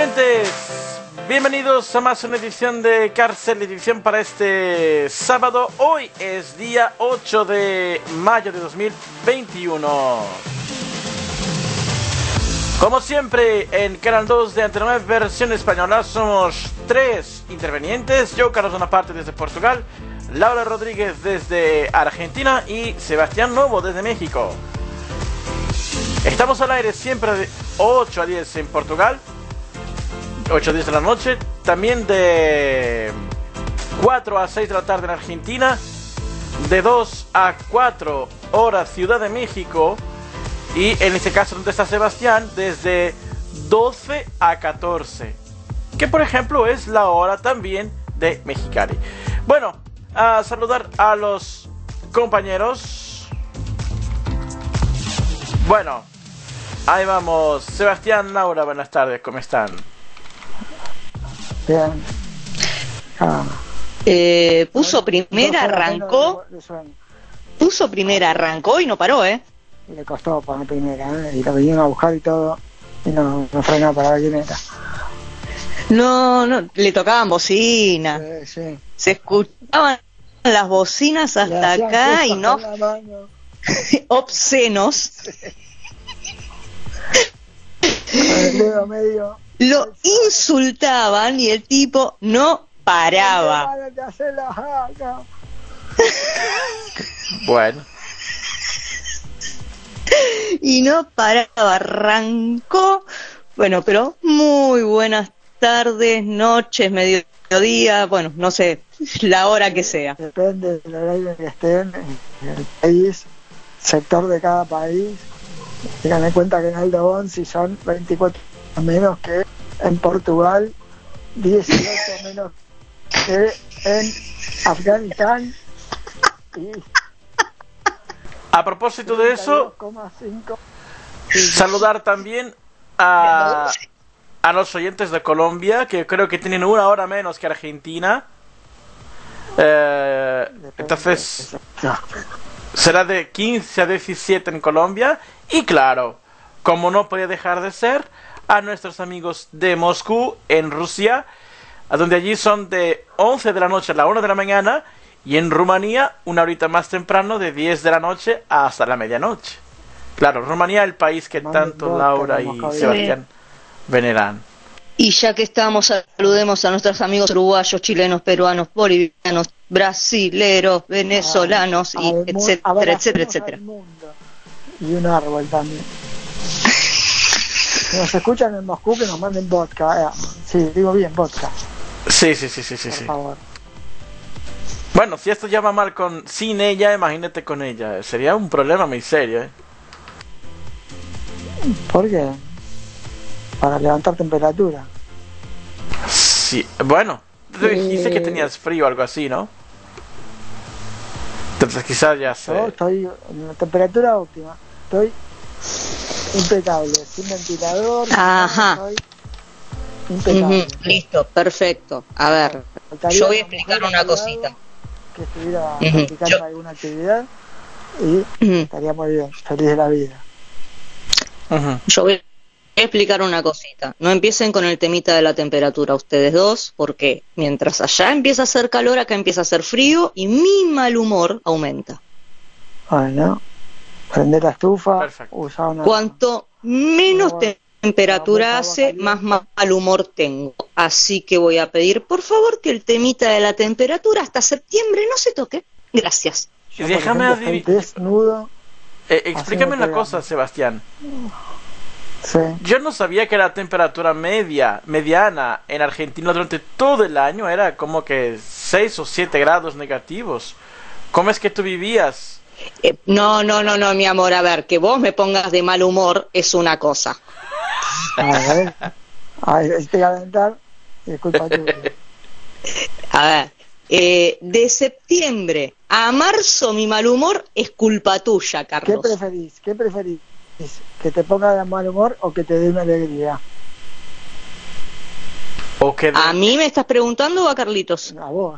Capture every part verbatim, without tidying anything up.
oyentes, bienvenidos a más una edición de Cárcel, edición para este sábado. Hoy es día ocho de mayo de dos mil veintiuno. Como siempre, en Canal dos de Antena nueve, versión española, somos tres intervenientes. Yo, Carlos Bonaparte, desde Portugal, Laura Rodríguez desde Argentina y Sebastián Novo desde México. Estamos al aire siempre de ocho a diez en Portugal, ocho a diez de la noche, también de cuatro a seis de la tarde en Argentina, de dos a cuatro horas Ciudad de México, y en este caso donde está Sebastián, desde doce a catorce, que por ejemplo es la hora también de Mexicali. Bueno, a saludar a los compañeros. Bueno, ahí vamos. Sebastián, Laura, buenas tardes, ¿cómo están? Bien. Ah. Eh, puso primera, arrancó. Puso primera, arrancó y no paró, ¿eh? Y le costó poner primera, ¿eh? Y lo vinieron a buscar y todo. Y no, no frenó para la camioneta. No, no, le tocaban bocina. Sí, sí. Se escuchaban las bocinas hasta acá y no. Obscenos. Con el dedo medio. Lo insultaban y el tipo no paraba. Bueno. Y no paraba, arrancó. Bueno, pero muy buenas tardes, noches, mediodía, bueno, no sé, la hora que sea. Depende del horario que estén en el país, sector de cada país. Tengan en cuenta que en Aldo Bonzi son veinticuatro menos que en Portugal, dieciocho menos que en Afganistán. Y a propósito de eso, saludar también a, a los oyentes de Colombia, que creo que tienen una hora menos que Argentina. Eh, entonces será de quince a diecisiete en Colombia. Y claro, como no podía dejar de ser, a nuestros amigos de Moscú, en Rusia, a donde allí son de once de la noche a la una de la mañana, y en Rumanía una horita más temprano, de diez de la noche hasta la medianoche. Claro, Rumanía, el país que tanto Laura y Sebastián veneran. Y ya que estamos, saludemos a nuestros amigos uruguayos, chilenos, peruanos, bolivianos, brasileros, venezolanos, y etcétera, etcétera, etcétera. Y un árbol también. Si nos escuchan en Moscú, que nos manden vodka. Eh. Sí, digo bien, vodka. Sí, sí, sí, sí, sí. Por sí. favor. Bueno, si esto ya va mal con sin ella, imagínate con ella. Sería un problema muy serio, ¿eh? ¿Por qué? Para levantar temperatura. Sí, bueno, tú dijiste eh... que tenías frío o algo así, ¿no? Entonces quizás ya sé. Yo estoy en la temperatura óptima. Estoy impecable, sin ventilador. Ajá. Estoy impecable. Uh-huh. Listo, perfecto. A ver, faltaría yo voy a explicar una cosita. Que estuviera uh-huh. practicando yo... alguna actividad y uh-huh. estaría muy bien, feliz de la vida. Uh-huh. Yo voy a explicar una cosita. No empiecen con el temita de la temperatura ustedes dos, porque mientras allá empieza a hacer calor, acá empieza a hacer frío y mi mal humor aumenta. Bueno, prender la estufa, usar una... Cuanto menos te temperatura hace, más mal humor tengo. Así que voy a pedir, por favor, que el temita de la temperatura hasta septiembre no se toque. Gracias. Yo, déjame adivinar. Desnudo. Eh, explícame una cosa, Sebastián. Sí. Yo no sabía que la temperatura media, mediana en Argentina durante todo el año era como que seis o siete grados negativos. ¿Cómo es que tú vivías? Eh, no, no, no, no, mi amor. A ver, que vos me pongas de mal humor es una cosa. A ver, a ver, te calentar, es culpa tuya. A ver, eh, de septiembre a marzo mi mal humor es culpa tuya, Carlos. ¿Qué preferís? ¿Qué preferís? ¿Que te ponga de mal humor o que te dé una alegría? ¿O que de... ¿A mí me estás preguntando o a Carlitos? A vos.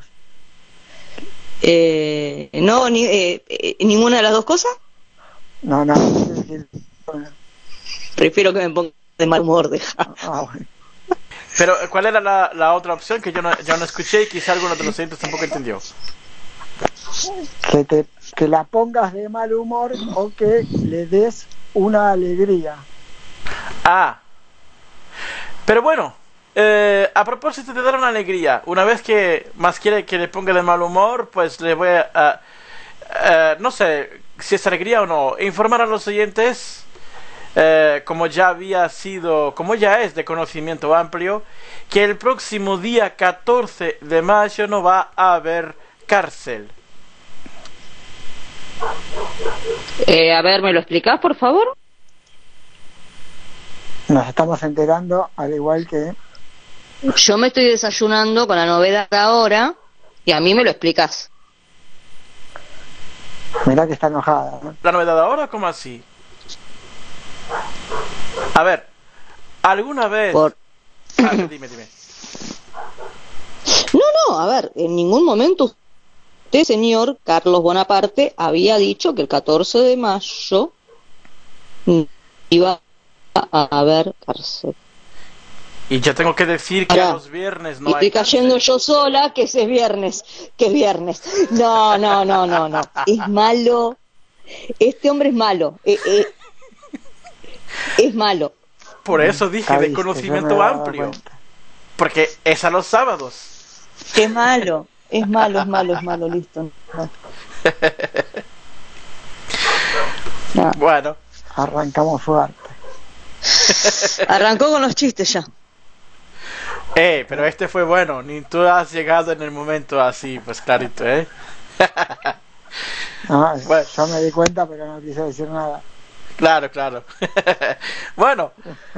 Eh, no, ni, eh, eh, ¿ninguna de las dos cosas? No, no. Prefiero que me ponga de mal humor, deja. Ah, bueno. Pero, ¿cuál era la, la otra opción que yo no, yo no escuché y quizá alguno de los oyentes tampoco entendió? Que, te, que la pongas de mal humor o que le des una alegría. Ah. Pero bueno, eh, a propósito de dar una alegría, una vez que más quiere que le ponga de mal humor, pues le voy a... a, a no sé si es alegría o no, informar a los oyentes, eh, como ya había sido, como ya es de conocimiento amplio, que el próximo día catorce de mayo no va a haber cárcel. Eh, a ver, ¿me lo explicás, por favor? Nos estamos enterando, al igual que... Yo me estoy desayunando con la novedad ahora y a mí me lo explicás. Mirá que está enojada, ¿no? ¿La novedad ahora? ¿Cómo así? A ver, ¿alguna vez...? Por... Ah, dime, dime. No, no, a ver, en ningún momento usted, señor Carlos Bonaparte, había dicho que el catorce de mayo iba a haber cárcel. Y yo tengo que decir que Ahora, a los viernes no y hay estoy cayendo cárcel. yo sola, que ese es viernes, que es viernes. No, no, no, no, no. Es malo. Este hombre es malo. Eh, eh, es malo. Por eso dije Ah, de viste, conocimiento yo me daba amplio. cuenta. Porque es a los sábados. Es malo. Es malo, es malo, es malo, listo. No. No. Bueno, Arrancamos fuerte. Arrancó con los chistes ya. eh, pero este fue bueno. Ni tú has llegado en el momento así, pues clarito, ¿eh? No, Bueno. yo me di cuenta, pero no quise decir nada. Claro, claro. Bueno.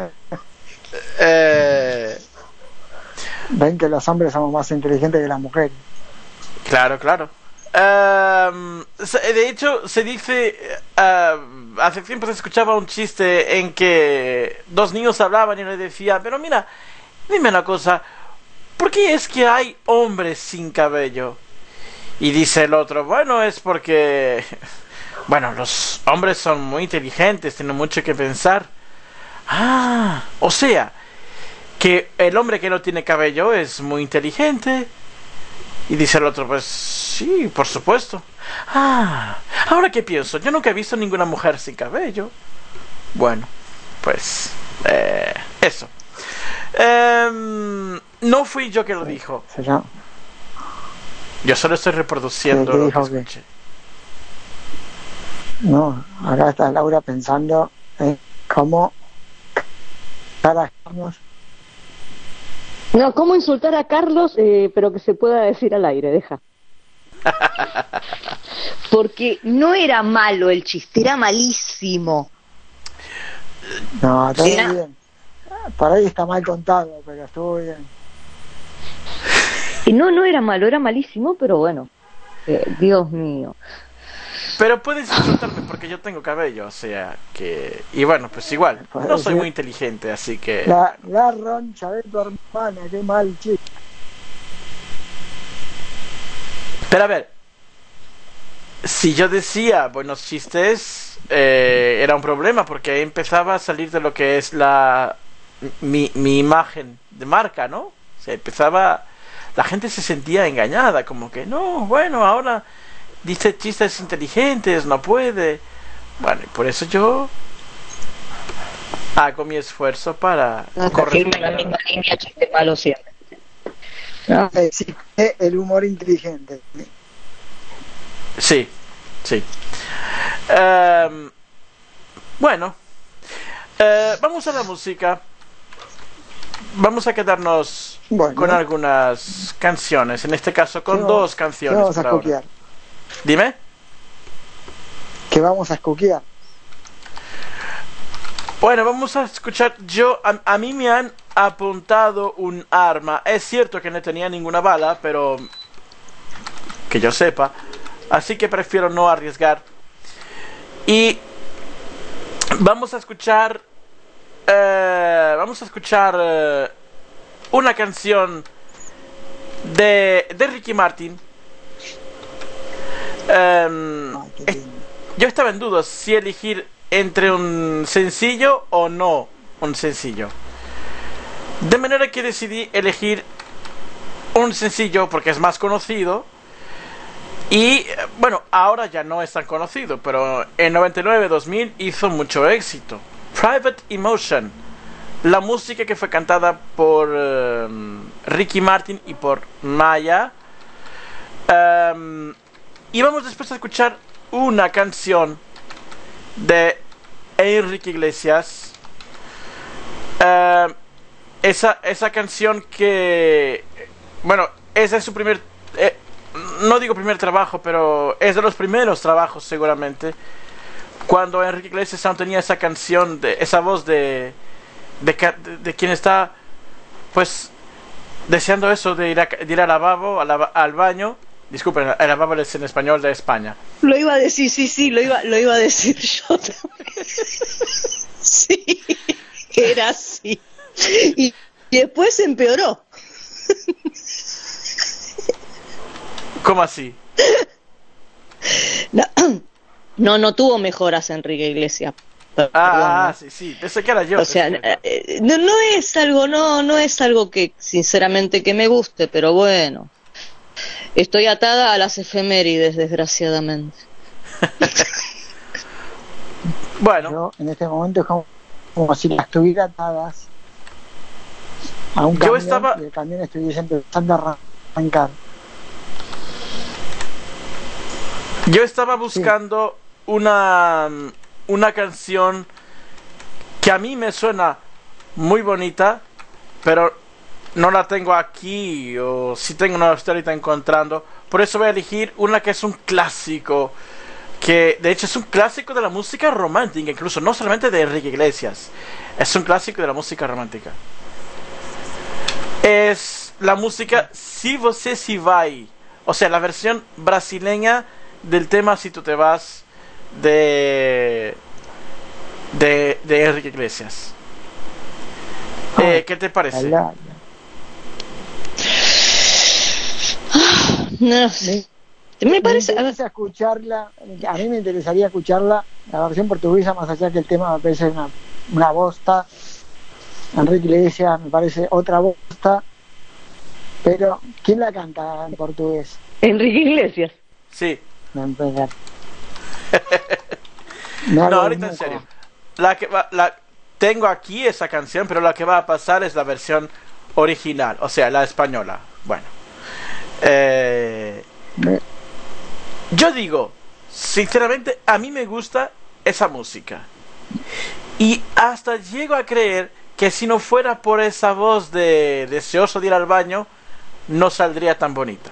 Eh, Ven que los hombres somos más inteligentes que las mujeres. claro, claro. Um, de hecho, se dice... Uh, hace tiempo se escuchaba un chiste en que dos niños hablaban y le decía, pero mira, dime una cosa, ¿por qué es que hay hombres sin cabello? Y dice el otro, bueno, es porque... Bueno, los hombres son muy inteligentes, tienen mucho que pensar. Ah, o sea, que el hombre que no tiene cabello es muy inteligente. Y dice el otro, pues sí, por supuesto. Ah, ahora que pienso, yo nunca he visto ninguna mujer sin cabello. Bueno, pues eh, eso. Eh, no fui yo que lo dijo. Se llama. Yo solo estoy reproduciendo ¿Qué lo que dijo qué? escuché. No, acá está Laura pensando en cómo carajamos. No, ¿cómo insultar a Carlos, eh, pero que se pueda decir al aire? Deja. Porque no era malo el chiste, era malísimo. No, todo Era- bien. Por ahí está mal contado, pero estuvo bien. Y no, no era malo, era malísimo, pero bueno. Eh, Dios mío. Pero puedes insultarme porque yo tengo cabello, o sea que... Y bueno, pues igual, no soy muy inteligente, así que... La, la roncha de tu hermana, qué mal chiste. Pero a ver, si yo decía buenos chistes, eh, era un problema porque ahí empezaba a salir de lo que es la mi, mi imagen de marca, ¿no? O sea, empezaba... La gente se sentía engañada, como que no, bueno, ahora dice chistes inteligentes, no puede. Bueno, y por eso yo hago mi esfuerzo para corregir. la misma línea, chiste malo siempre. ¿No? Existe el humor inteligente. Sí, sí. Um, bueno, uh, vamos a la música. Vamos a quedarnos Bueno. con algunas canciones. En este caso, con ¿Qué dos vamos- canciones. ¿Qué vamos a por ahora. escuquear? Dime. ¿Qué vamos a escuquear? Bueno, vamos a escuchar. Yo, a, a mí me han apuntado un arma. Es cierto que no tenía ninguna bala, pero que yo sepa. Así que prefiero no arriesgar. Y vamos a escuchar. Eh, vamos a escuchar eh, una canción de, de Ricky Martin. Em, Ay, qué es- lindo. yo estaba en duda si elegir entre un sencillo o no un sencillo. De manera que decidí elegir un sencillo porque es más conocido. Y bueno, ahora ya no es tan conocido, pero en noventa y nueve dos mil hizo mucho éxito. Private Emotion, la música que fue cantada por um, Ricky Martin y por Maya. Um, y vamos después a escuchar una canción de Enrique Iglesias. Uh, esa, esa canción que, bueno, ese es su primer, eh, no digo primer trabajo, pero es de los primeros trabajos seguramente. Cuando Enrique Iglesias aún tenía esa canción, de, esa voz de de, de, de quien está, pues, deseando eso de ir, a, de ir al lavabo, al, al baño. Disculpen, el lavabo es en español de España. Lo iba a decir, sí, sí, lo iba, lo iba a decir yo también. Sí, era así. Y, y después empeoró. ¿Cómo así? No, no, no tuvo mejoras Enrique Iglesias. Perdón, ah, ¿no? sí, sí, pensé que era yo. O sea, eh, no, no es algo, no, no es algo que sinceramente que me guste, pero bueno, estoy atada a las efemérides, desgraciadamente. Bueno, yo, en este momento es como, como si las tuviera atadas a un camión, estaba... y el camión estuviese empezando a arrancar. Yo estaba buscando sí. una una canción que a mí me suena muy bonita, pero no la tengo aquí, o si tengo no la estoy ahorita encontrando. Por eso voy a elegir una que es un clásico, que de hecho es un clásico de la música romántica, incluso no solamente de Enrique Iglesias, es un clásico de la música romántica. Es la música Si Você Se Vai, o sea, la versión brasileña del tema Si Tú Te Vas de de, de Enrique Iglesias. Oh, eh, ¿qué te parece? La, no sé. Me, me parece. Me interesa escucharla. A mí me interesaría escucharla, la versión portuguesa, más allá que el tema me parece una, una bosta. Enrique Iglesias me parece otra bosta. Pero, ¿quién la canta en portugués? Enrique Iglesias. Sí. No, empezar. No, ahorita en serio. La que va, la, tengo aquí esa canción, pero la que va a pasar es la versión original, o sea, la española. Bueno. Eh, yo digo, sinceramente, a mí me gusta esa música. Y hasta llego a creer que si no fuera por esa voz de deseoso de ir al baño, no saldría tan bonita.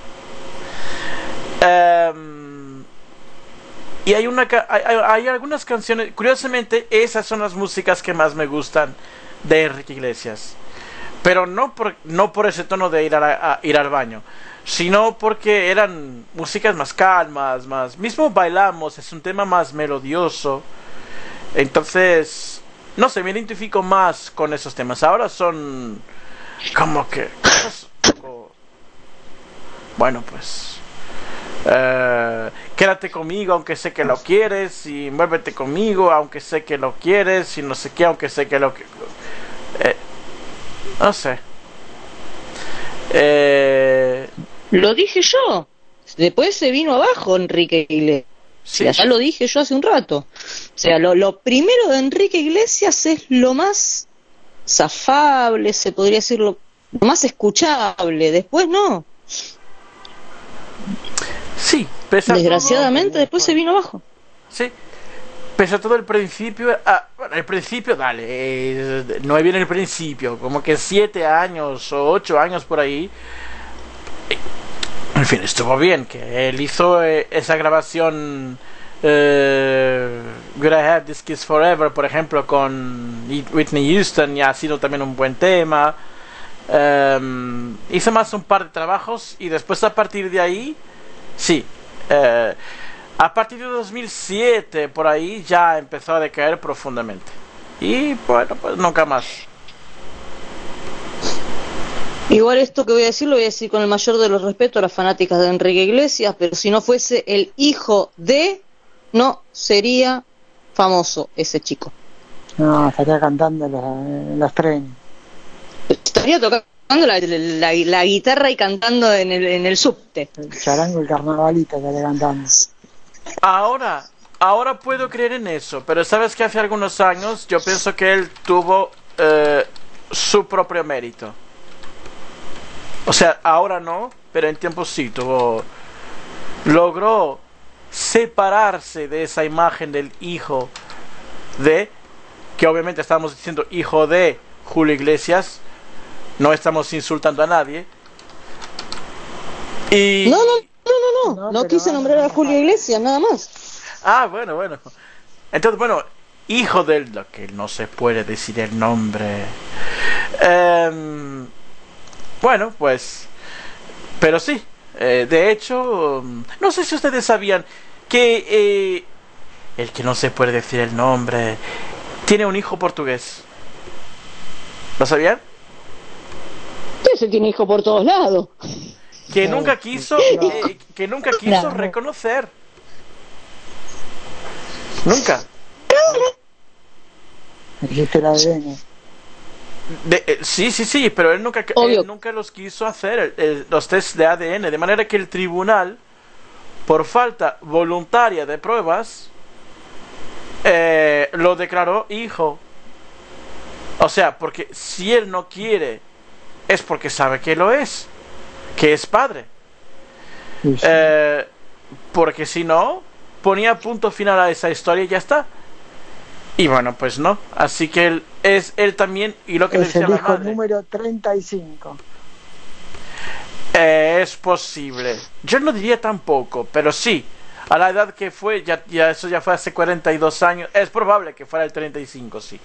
Um, y hay una hay, hay algunas canciones, curiosamente esas son las músicas que más me gustan de Enrique Iglesias, pero no por no por ese tono de ir a, a ir al baño, sino porque eran músicas más calmas, más mismo Bailamos es un tema más melodioso. Entonces, no sé, me identifico más con esos temas. Ahora son como que poco, bueno, pues Uh, quédate conmigo aunque sé que lo quieres, y muévete conmigo aunque sé que lo quieres, y no sé qué aunque sé que lo que eh, no sé eh... lo dije yo, después se vino abajo Enrique Iglesias. Sí. Ya lo dije yo hace un rato. O sea, lo, lo primero de Enrique Iglesias es lo más zafable, se podría decir, lo, lo más escuchable. Después no. Sí, pese a desgraciadamente todo, después se vino abajo. Sí, pese a todo el principio, ah, bueno, el principio, dale, eh, no viene el principio, como que siete años o ocho años por ahí. En fin, estuvo bien, que él hizo eh, esa grabación eh, Would I Have This Kiss Forever, por ejemplo, con Whitney Houston, y ha sido también un buen tema. Um, hizo más un par de trabajos y después a partir de ahí, sí, eh, a partir de dos mil siete por ahí ya empezó a decaer profundamente. Y bueno, pues nunca más. Igual esto que voy a decir lo voy a decir con el mayor de los respetos a las fanáticas de Enrique Iglesias, pero si no fuese el hijo de, no sería famoso ese chico. No, estaría cantando los, los trenes. Estaría tocando la, la, la guitarra y cantando en el, en el subte. El charango, el carnavalito que le cantando. Ahora, ahora puedo creer en eso, pero sabes que hace algunos años yo pienso que él tuvo eh, su propio mérito. O sea, ahora no, pero en tiempo sí tuvo... Logró separarse de esa imagen del hijo de... Que obviamente estamos diciendo hijo de Julio Iglesias. No estamos insultando a nadie. Y... No, no, no, no, no. No, No pero quise no, nombrar no, a no, Julio no. Iglesias, nada más. Ah, bueno, bueno. Entonces, bueno, hijo de lo que no se puede decir el nombre. Eh, bueno, pues... Pero sí, eh, de hecho, no sé si ustedes sabían que eh, el que no se puede decir el nombre tiene un hijo portugués. ¿Lo sabían? Ese tiene hijo por todos lados. Que No, nunca quiso, no. eh, que nunca quiso No. reconocer. Nunca. Existe el A D N. De, eh, sí, sí, sí, pero él nunca, Obvio. él nunca los quiso hacer, el- el- los test de A D N, de manera que el tribunal, por falta voluntaria de pruebas, eh, lo declaró hijo. O sea, porque si él no quiere, es porque sabe que lo es, que es padre. Sí, sí. Eh, porque si no, ponía punto final a esa historia y ya está. Y bueno, pues no. Así que él es él también, y lo que Es decía el la hijo madre, número treinta y cinco. eh, es posible. Yo no diría tampoco, pero sí. A la edad que fue, ya, ya eso ya fue hace cuarenta y dos años. Es probable que fuera el treinta y cinco, sí.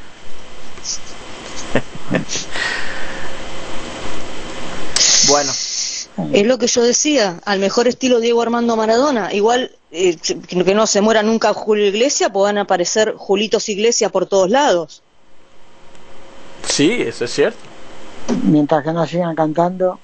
Bueno, Es lo que yo decía, al mejor estilo Diego Armando Maradona. Igual eh, que no se muera nunca Julio Iglesias, pues van a aparecer Julitos Iglesias por todos lados. sí, eso es cierto. Mientras que no sigan cantando,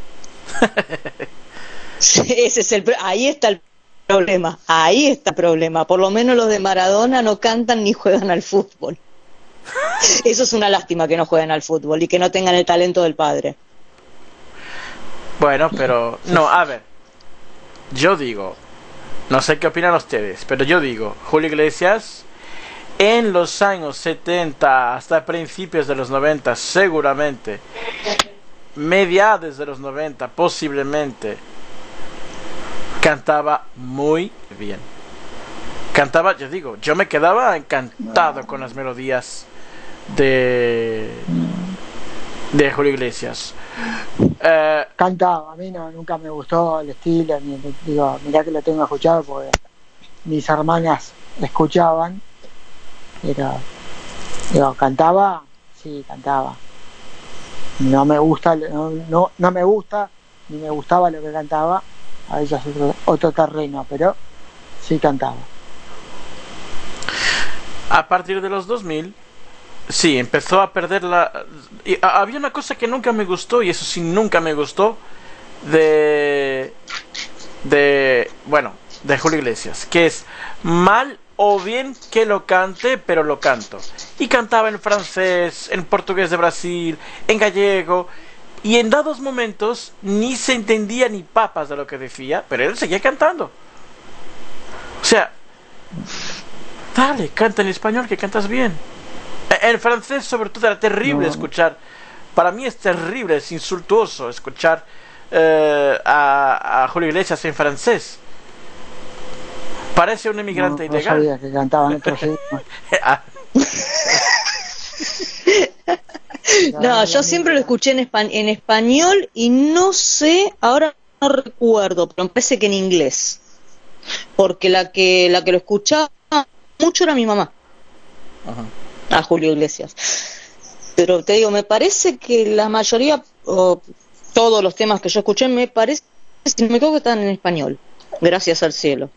Ese es el, pro- ahí está el problema, ahí está el problema. Por lo menos los de Maradona no cantan ni juegan al fútbol. Eso es una lástima, que no jueguen al fútbol y que no tengan el talento del padre. Bueno, pero... No, a ver. Yo digo... No sé qué opinan ustedes, pero yo digo... Julio Iglesias... En los años setenta hasta principios de los noventa, seguramente... Mediados de los noventa, posiblemente... Cantaba muy bien. Cantaba, yo digo... Yo me quedaba encantado con las melodías... De... De Julio Iglesias. Eh... cantaba. A mí no, nunca me gustó el estilo. Ni, digo, mirá que lo tengo escuchado porque mis hermanas escuchaban. Pero, digo, cantaba, sí, cantaba. No me gusta, no, no, no me gusta, ni me gustaba lo que cantaba. A ella es otro, otro terreno, pero sí cantaba. A partir de los dos mil, sí, empezó a perder la... y a- había una cosa que nunca me gustó, y eso sí, nunca me gustó, de... De... Bueno, de Julio Iglesias, que es mal o bien que lo cante, pero lo canto. Y cantaba en francés, en portugués de Brasil, en gallego, y en dados momentos ni se entendía ni papas de lo que decía, pero él seguía cantando. O sea... Dale, canta en español, que cantas bien. En francés, sobre todo, era terrible No. escuchar. Para mí es terrible, es insultuoso escuchar eh, a, a Julio Iglesias en francés. Parece un emigrante No, no ilegal. sabía que cantaban otros idiomas. Ah, No, yo siempre lo escuché en, espa- en español y no sé, ahora no recuerdo, pero me parece que en inglés. Porque la que la que lo escuchaba mucho era mi mamá, ajá. a Julio Iglesias. Pero te digo, me parece que la mayoría, o todos los temas que yo escuché, me parece, me creo que están en español, gracias al cielo.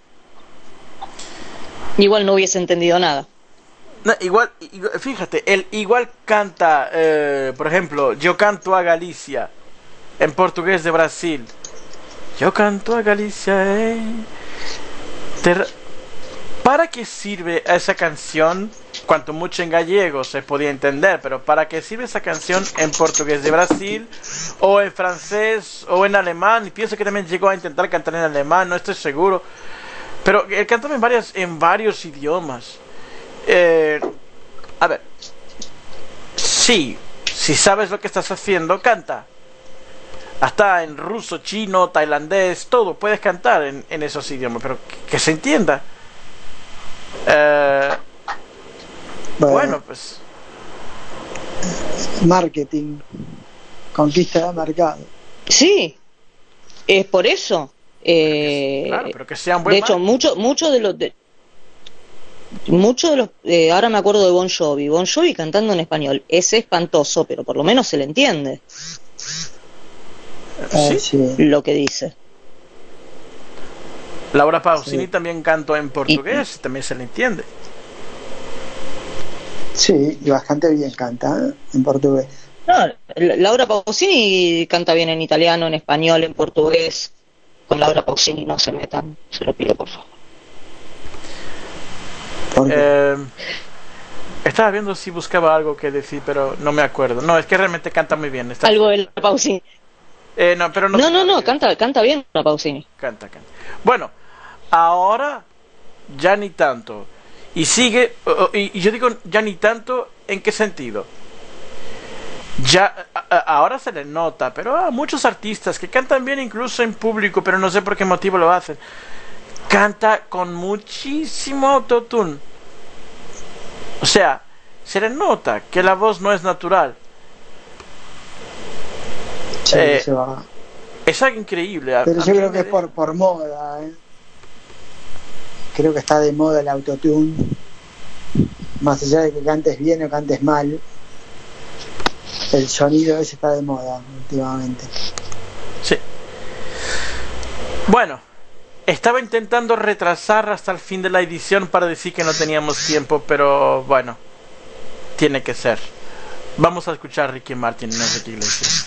Igual no hubiese entendido nada. No, igual, igual- fíjate, él igual canta, eh, por ejemplo, Yo canto a Galicia, en portugués de Brasil. Yo canto a Galicia, eh. Ter- ¿para qué sirve esa canción? Cuanto mucho en gallego se podía entender, pero ¿para qué sirve esa canción en portugués de Brasil, o en francés, o en alemán? Y pienso que también llegó a intentar cantar en alemán, no estoy seguro. Pero él cantaba en, varias, en varios idiomas. Eh, a ver, sí, si sabes lo que estás haciendo, canta. Hasta en ruso, chino, tailandés, todo, puedes cantar en, en esos idiomas, pero que, que se entienda. Eh, bueno, bueno, pues... Marketing, conquista de mercado. Sí, es por eso. Eh, claro, pero que sea un buen de hecho, mucho, mucho de los... De, mucho de los eh, ahora me acuerdo de Bon Jovi. Bon Jovi cantando en español. Es espantoso, pero por lo menos se le entiende. ¿Sí? Sí. Lo que dice. Laura Pausini sí. también cantó en portugués, y... también se le entiende. Sí, y bastante bien canta, ¿eh? En portugués. No, Laura Pausini canta bien en italiano, en español, en portugués. Con Laura Pausini no se metan, se lo pido por favor. ¿Por qué? Eh, estaba viendo si buscaba algo que decir, pero no me acuerdo. No, es que realmente canta muy bien. Está algo de Laura Pausini. Eh, no, pero no, no, no, no canta, canta bien la Pausini. Canta, canta. Bueno, ahora ya ni tanto. Y sigue, uh, y, y yo digo ya ni tanto, ¿en qué sentido? Ya, a, a, ahora se le nota, pero hay muchos artistas que cantan bien incluso en público, pero no sé por qué motivo lo hacen. Canta con muchísimo autotune. O sea, se le nota que la voz no es natural. Sí, eh, se va. Es algo increíble. Pero a, yo a creo que es por, por moda, ¿eh? Creo que está de moda el autotune. Más allá de que cantes bien o cantes mal, el sonido ese está de moda últimamente. Sí. Bueno, estaba intentando retrasar hasta el fin de la edición para decir que no teníamos tiempo, pero bueno, tiene que ser. Vamos a escuchar a Ricky Martin en Enrique Iglesias.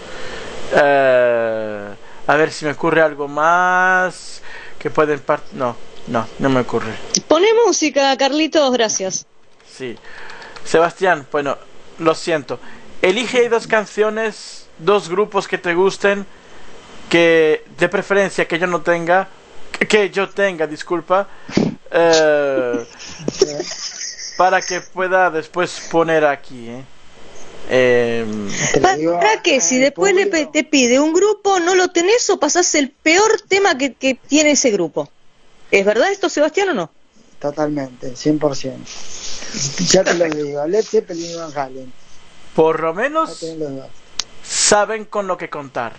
Uh, a ver si me ocurre algo más que pueden part no, no, no me ocurre. Pone música, Carlitos, gracias. Sí. Sebastián, bueno, lo siento. Elige dos canciones, dos grupos que te gusten, que de preferencia que yo no tenga, que, que yo tenga, disculpa, uh, para que pueda después poner aquí, ¿eh? Eh, ¿Para qué? Si después le, te pide un grupo, no lo tenés o pasás el peor tema que, que tiene ese grupo. ¿Es verdad esto, Sebastián, o no? Totalmente, cien por ciento. Ya te lo digo, Led Zeppelin y Van Halen. Por lo menos saben con lo que contar.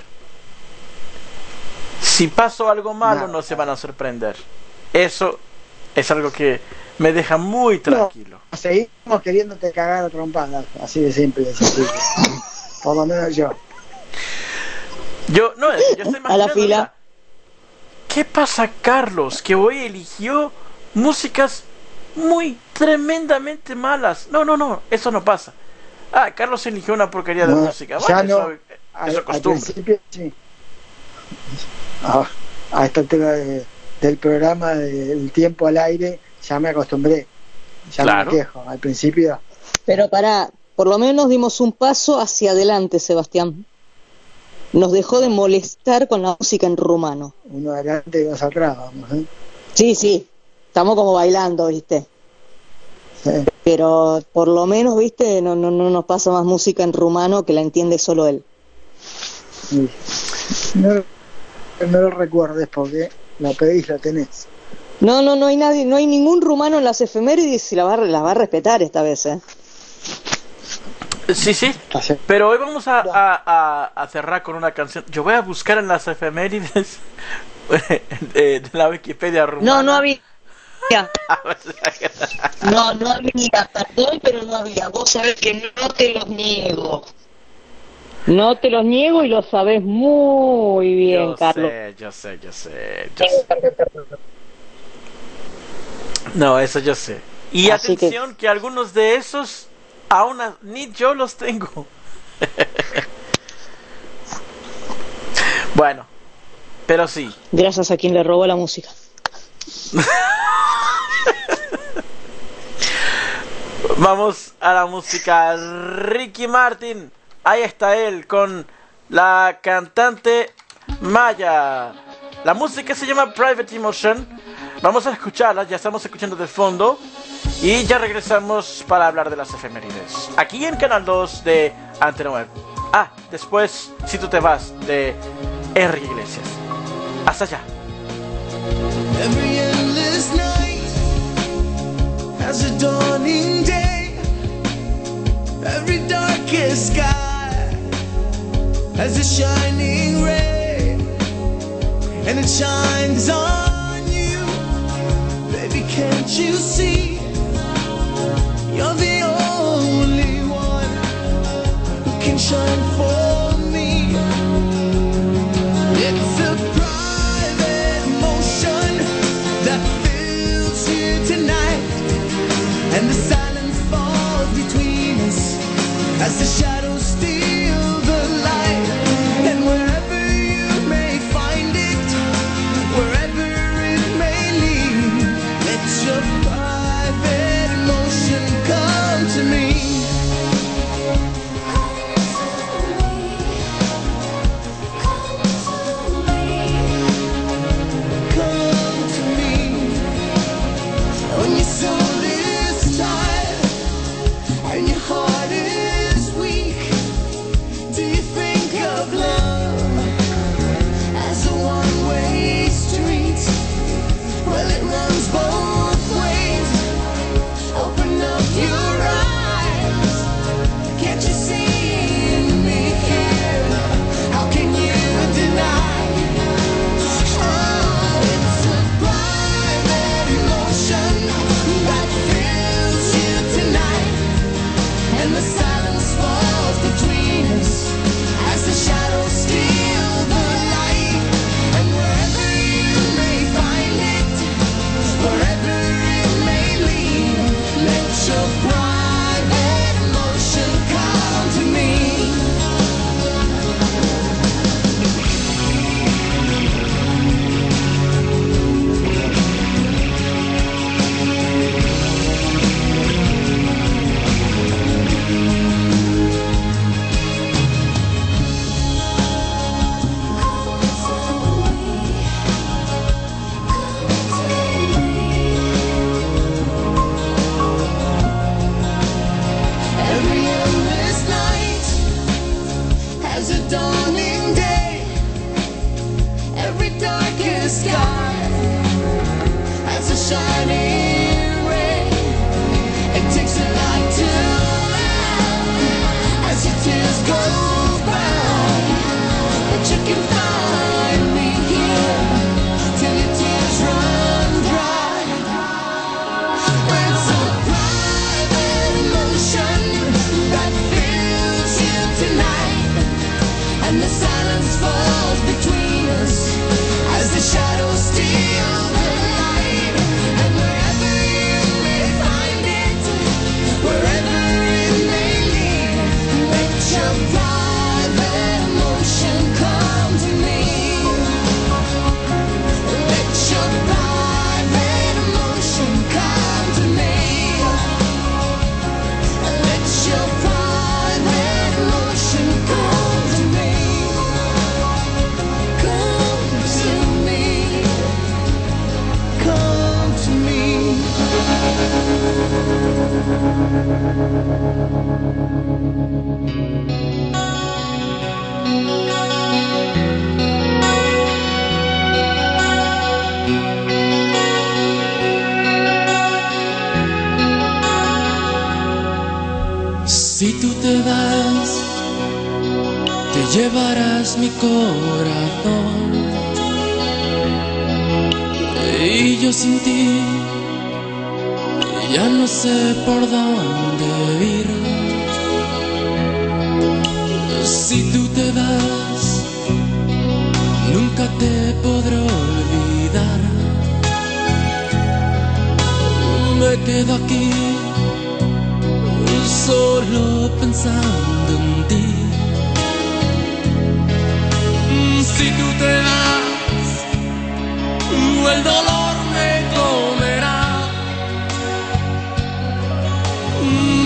Si pasó algo malo, no, no se van a sorprender. Eso es algo que me deja muy tranquilo. No, seguimos queriéndote cagar a trompadas, así de simple, así de simple. Por lo menos yo. Yo, no, yo estoy a la fila. Mira, ¿qué pasa, Carlos? Que hoy eligió músicas muy tremendamente malas. No, no, no, eso no pasa. Ah, Carlos eligió una porquería de no, música. Ya bueno, no, eso, al, eso costumbre. Al principio, sí. Ah, a esta altura de, del programa del tiempo al aire ya me acostumbré, ya claro. No me quejo, al principio. Pero para, por lo menos dimos un paso hacia adelante, Sebastián. Nos dejó de molestar con la música en rumano. Uno adelante y dos atrás, vamos, ¿eh? Sí, sí, estamos como bailando, ¿viste? Sí. Pero por lo menos, ¿viste? No, no, no nos pasa más música en rumano que la entiende solo él. Sí. No, no lo recuerdes porque la pedís, la tenés. No, no, no hay nadie, no hay ningún rumano en las efemérides y la va, la va a respetar esta vez, ¿eh? Sí, sí, pero hoy vamos a, a, a, a cerrar con una canción. Yo voy a buscar en las efemérides de, de la Wikipedia rumana. No, no había. No, no había, perdón, pero no había. Vos sabés que no te los niego. No te los niego y lo sabés muy bien, yo Carlos. Sé, yo sé, yo sé, yo sé. No, eso yo sé. Y así atención que... que algunos de esos aún a... ni yo los tengo. Bueno, pero sí. Gracias a quien le robó la música. Vamos a la música. Ricky Martin. Ahí está él con la cantante Maya. La música se llama Private Emotion. Vamos a escucharla, ya estamos escuchando de fondo. Y ya regresamos para hablar de las efemérides. Aquí en Canal dos de Antena Web. Ah, después, si tú te vas, de Enrique Iglesias. Hasta allá. Every endless night has a dawning day. Every darkest sky has a shining ray, and it shines on you. Baby, can't you see? You're the only one who can shine for me. It's a private motion that fills you tonight, and the silence falls between us as the shadows steal the light. And wherever you may find it, wherever it may lead, let your private emotion come to me. Come to me. When your soul is tired and your heart is weak, do you think of love as a one-way street? Well, it runs both ways. Open up your eyes. Can't you see me here? How can you deny? Oh, it's a private emotion that fills you tonight, and the silence falls between us as the shadows steal the light. And wherever you may find it, wherever it may lead, let your private emotion come to me. Every endless night has a dawning day. Every darkest sky has a shining ray. It takes a light to light as your tears go by. But you can find me here till your tears run dry. It's a private emotion that fills you tonight, and the silence falls between us as the shadows steal the light. And wherever you may find it, wherever it may lead, let your private emotion come to me. Let your private emotion come to me. Let your private emotion come to me. Come to me. Come to me. Si tú te vas, te llevarás mi corazón, y yo sin ti ya no sé por dónde ir. Si tú te vas, nunca te podré olvidar. Me quedo aquí solo pensando en ti. Si tú te vas, el dolor me comerá.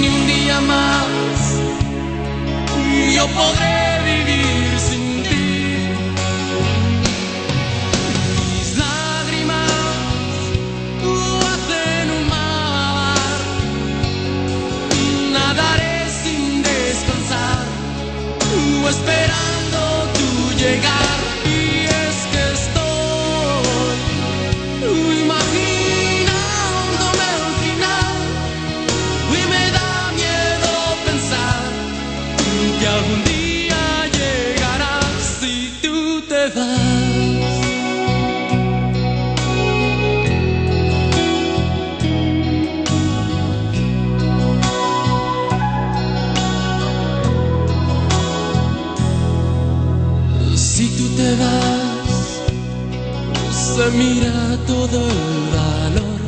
se mira todo el valor.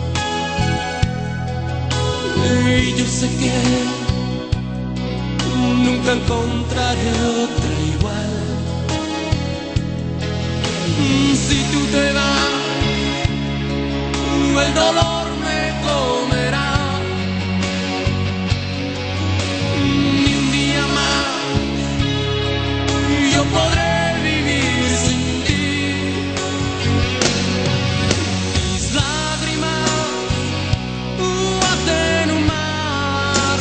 Y yo sé que nunca encontraré otra igual. Si tú te vas, el dolor me comerá. Ni un día más yo podré vivir sin ti. Mis lágrimas hacen un mar.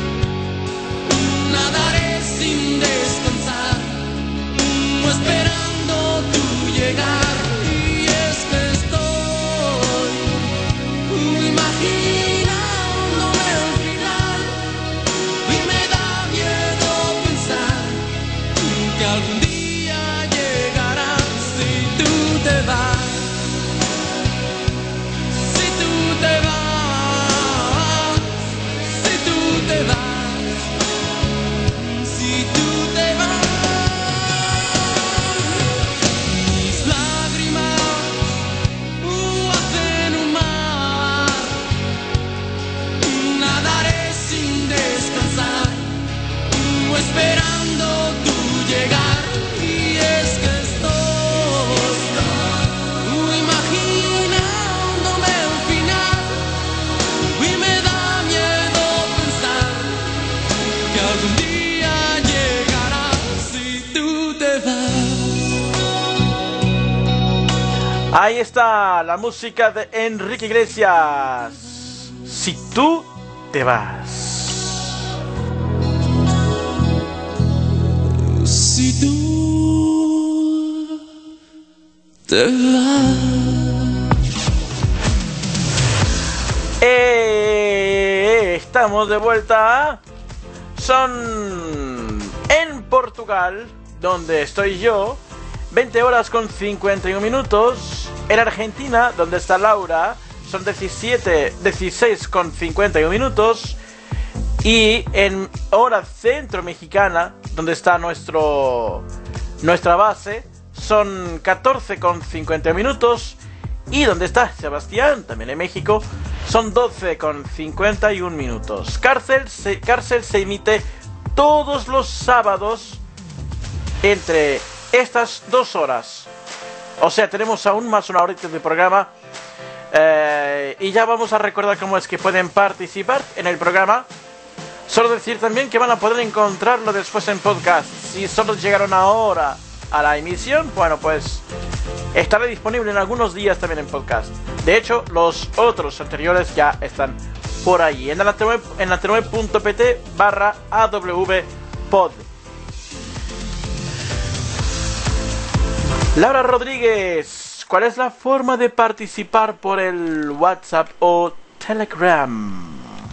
Nadaré sin descansar, esperando tu llegar. Y es que estoy imaginándome el final. Y me da miedo pensar que algún día llegará. Si tú te vas, si tú te vas, si tú te vas, si tú te vas. Mis lágrimas hacen un mar. Nadaré sin descansar, esperando tu llegar. Y es que estoy imaginándome el final. Y me da miedo pensar que algún día llegará. Si tú te vas. Ahí está la música de Enrique Iglesias. Si tú te vas. Si tú te vas. Eh, estamos de vuelta. Son en Portugal, donde estoy yo, veinte horas con cincuenta y uno minutos. En Argentina, donde está Laura, son diecisiete, dieciséis con cincuenta y uno minutos. Y en hora centro mexicana, donde está nuestro nuestra base, son catorce con cincuenta minutos. Y donde está Sebastián, también en México, son doce con cincuenta y uno minutos. Cárcel se, Cárcel se emite todos los sábados entre estas dos horas. O sea, tenemos aún más una horita de programa. Eh, y ya vamos a recordar cómo es que pueden participar en el programa. Solo decir también que van a poder encontrarlo después en podcast. Si solo llegaron ahora a la emisión, bueno, pues estará disponible en algunos días también en podcast. De hecho, los otros anteriores ya están por ahí, en antena9.pt barra awpod. Laura Rodríguez, ¿cuál es la forma de participar por el WhatsApp o Telegram?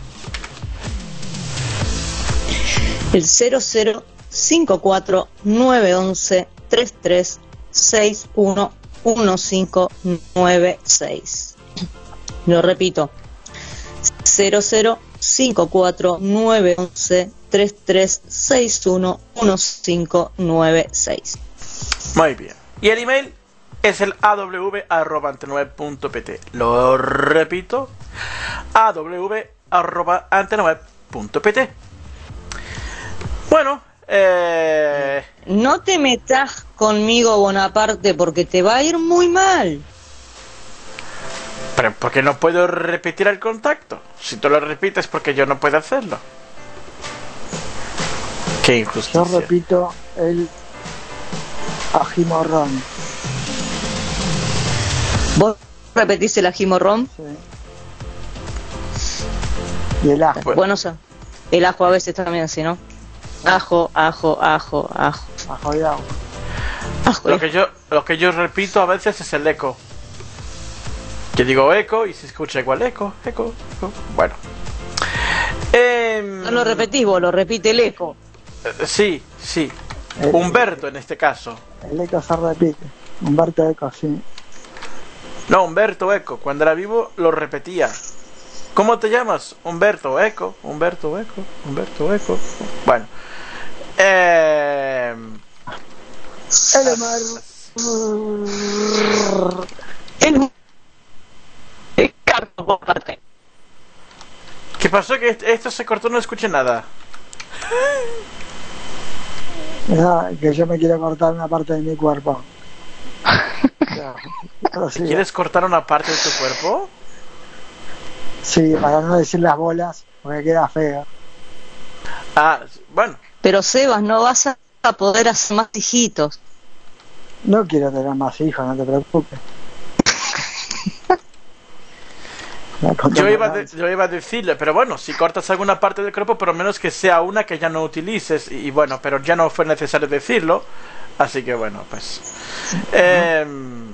El cero cero cinco cuatro nueve once treinta y tres sesenta y uno quince noventa y seis. Lo repito, cero cero cinco cuatro nueve once treinta y tres sesenta y uno quince noventa y seis. Muy bien. Y el email es el a w arroba antena nueve punto p t. Lo repito, a w arroba antena nueve punto p t. Bueno, eh... no te metas conmigo, Bonaparte, porque te va a ir muy mal. Pero ¿por qué no puedo repetir el contacto? Si tú lo repites, porque yo no puedo hacerlo. Qué injusticia. Yo repito el ajimorrón. ¿Vos repetís el ajimorrón? Sí. Y el ajo. Bueno. Bueno, o sea, el ajo a veces también, ¿sí, no? Ajo, ajo, ajo, ajo. Ajo y ajo. Ajo. Lo que yo, lo que yo repito a veces es el eco. Que digo eco y se escucha igual eco, eco, eco. Bueno. Eh, No lo repetís vos, lo repite el eco. eh, sí, sí. El, Humberto en este caso. el eco se repite. Humberto Eco, sí. No, Humberto Eco. Cuando era vivo lo repetía. ¿Cómo te llamas? Humberto Eco. Humberto Eco. Humberto Eco. Bueno. Eh... El mar. pasó? Que est- esto se cortó, no escuché nada. No, que yo me quiero cortar una parte de mi cuerpo. Ya, prosiga. ¿Quieres cortar una parte de tu cuerpo? Sí, para no decir las bolas, porque queda feo. Ah, bueno. Pero Sebas, no vas a poder hacer más hijitos. No quiero tener más hijos, no te preocupes. La Yo iba, a de- contemporancia. yo iba a decirle, pero bueno, si cortas alguna parte del cuerpo, por lo menos que sea una que ya no utilices. Y, y bueno, pero ya no fue necesario decirlo. Así que bueno, pues. Eh,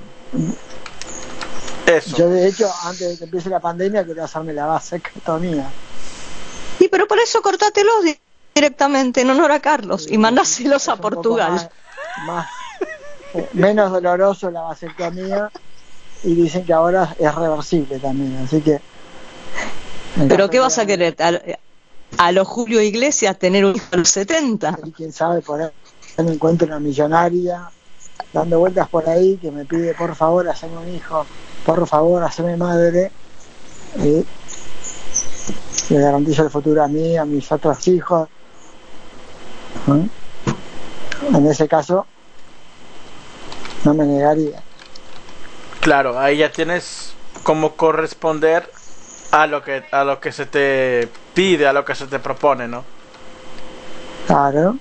eso. Yo de hecho, antes de que empiece la pandemia, quería hacerme la vasectomía. Sí, pero por eso cortátelos di- directamente en honor a Carlos y mandáselos Es a un poco Portugal. Más, más- eh, menos doloroso la vasectomía, y dicen que ahora es reversible también, así que... en ¿Pero caso qué de vas a querer? ¿A, a los Julio Iglesias tener un hijo a los setenta? Y quién sabe, por ahí me encuentro una millonaria dando vueltas por ahí que me pide, por favor, haceme un hijo, por favor, haceme madre, y le garantizo el futuro a mí, a mis otros hijos. ¿Mm? En ese caso no me negaría. Claro, ahí ya tienes como corresponder a lo que a lo que se te pide, a lo que se te propone, ¿no? Claro.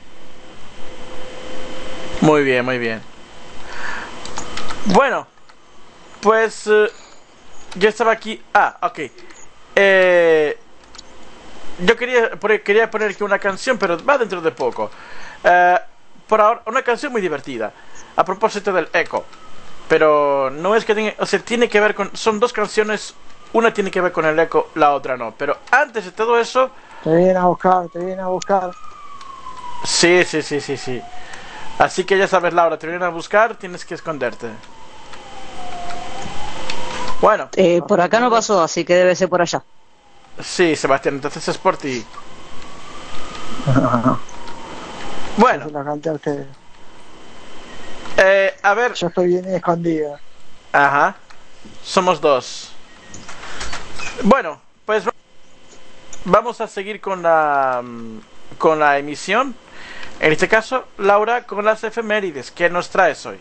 Muy bien, muy bien. Bueno, pues eh, yo estaba aquí. Ah, ok. Eh, yo quería poner, quería poner aquí una canción, pero va dentro de poco. Eh, por ahora, una canción muy divertida. A propósito del eco. Pero no es que tenga, o sea, tiene que ver con, son dos canciones, una tiene que ver con el eco, la otra no. Pero antes de todo eso, Te vienen a buscar, te vienen a buscar. sí, sí, sí, sí, sí. Así que ya sabes, Laura, te vienen a buscar, tienes que esconderte. Bueno, Eh, por acá no pasó, así que debe ser por allá. sí, Sebastián, entonces es por ti. Bueno, Se lo canté a ustedes. eh, a ver, Yo estoy bien escondido. ajá, somos dos. Bueno, pues va- vamos a seguir con la mm, con la emisión. En este caso, Laura, con las efemérides. ¿Qué nos traes hoy?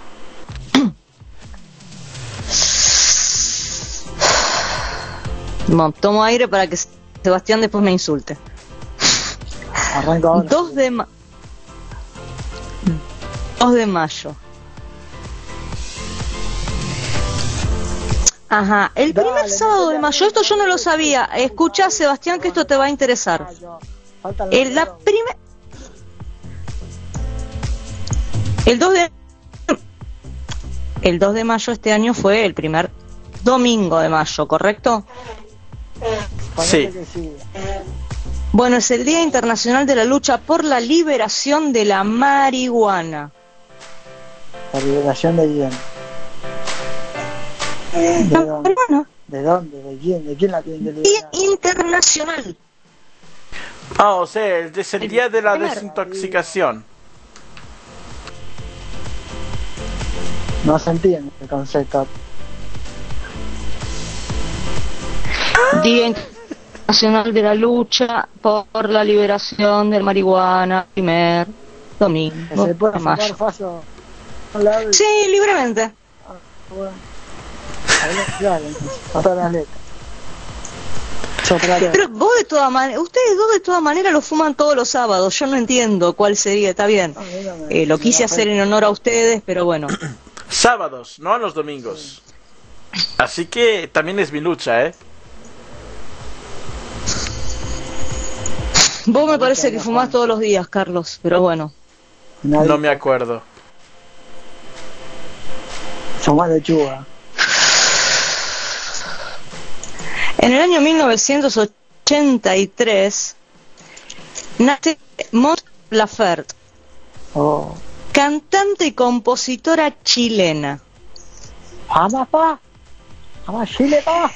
Bueno, tomo aire para que Sebastián después me insulte. Arranco ahora. dos de ma- dos de mayo. Ajá, el Dale, primer no sábado te de mayo, esto yo no lo sabía. Escucha, Sebastián, que esto te va a interesar. Falta el El, la prime- el dos de el dos de mayo este año fue el primer domingo de mayo, ¿correcto? Ponete Sí. que sí. Bueno, es el Día Internacional de la Lucha por la Liberación de la Marihuana. La liberación de quién. ¿De La dónde? marihuana. ¿De dónde? ¿De quién? ¿De quién la tienen que Día liberar? Internacional. Ah, o sea, el- es el El día de la primer. desintoxicación. No se entiende el concepto. Día Internacional de la Lucha por la Liberación de la Marihuana. Primer ¿Que domingo se puede de fumar mayo. faso a un lado y- Sí, libremente. Bueno. Ahí, claro, entonces, otra las letras. Es otra letra. Pero vos de todas maneras, ustedes dos de todas maneras lo fuman todos los sábados. Yo no entiendo cuál sería, está bien. A mí no me- Eh, lo me quise da hacer pena. en honor a ustedes, pero bueno. Sábados, no a los domingos. Así que también es mi lucha, ¿eh? Vos me parece que fumás todos los días, Carlos, pero bueno. Nadie No me acuerdo. fuma lechuga. En el año mil novecientos ochenta y tres nace Mon Laferte, Oh. cantante y compositora chilena. ¡Vamos, pa! ¡Vamos, Chile, pa!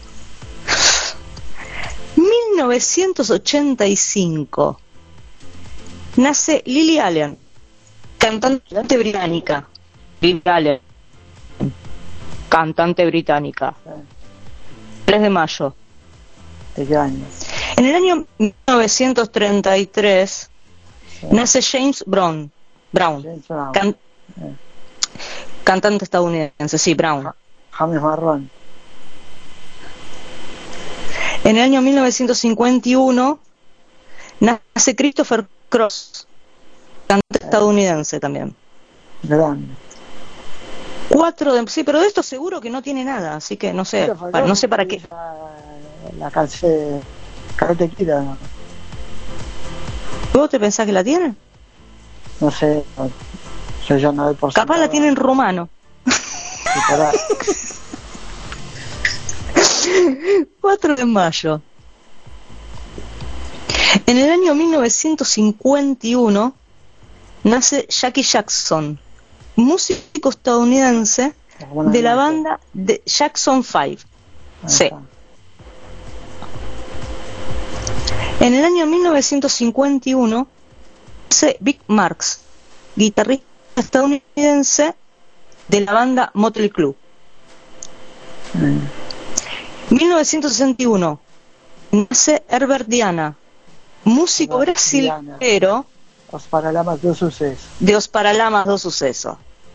mil novecientos ochenta y cinco nace Lily Allen, cantante británica. Lily Allen, cantante británica. tres de mayo. ¿De qué año? En el año mil novecientos treinta y tres Sí. nace James Brown, Brown, James Brown. can- Eh, cantante estadounidense, sí, Brown. James Marrón. En el año mil novecientos cincuenta y uno nace Christopher Cross, cantante estadounidense también. Grande. Cuatro de, sí, pero de esto seguro que no tiene nada, así que no sé, Pero para- no sé para qué. La, la calce Karate Kid, ¿no? ¿Vos te pensás que la tiene? No sé, no- yo ya no doy por Capaz la sentado. tiene en rumano. Sí, por ahí. cuatro de mayo. En el año mil novecientos cincuenta y uno nace Jackie Jackson, músico estadounidense Buena de la noche. banda de Jackson Five. Ahí Sí. está. En el año mil novecientos cincuenta y uno nace Vic Marks, guitarrista estadounidense de la banda Motley Crue. Mm. mil novecientos sesenta y uno nace Herbert Diana, músico Herbert Diana. brasilero Os Paralamas do Suceso. de Os Paralamas do Suceso.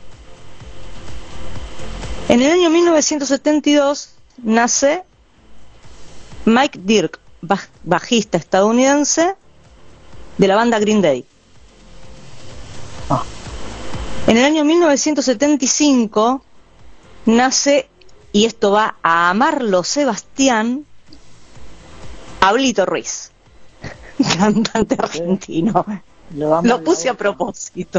En el año mil novecientos setenta y dos nace Mike Dirk, baj- bajista estadounidense de la banda Green Day. Ah. En el año mil novecientos setenta y cinco nace, y esto va a amarlo Sebastián, Pablito Ruiz, cantante argentino. Lo, vamos Lo a la puse a boca. propósito.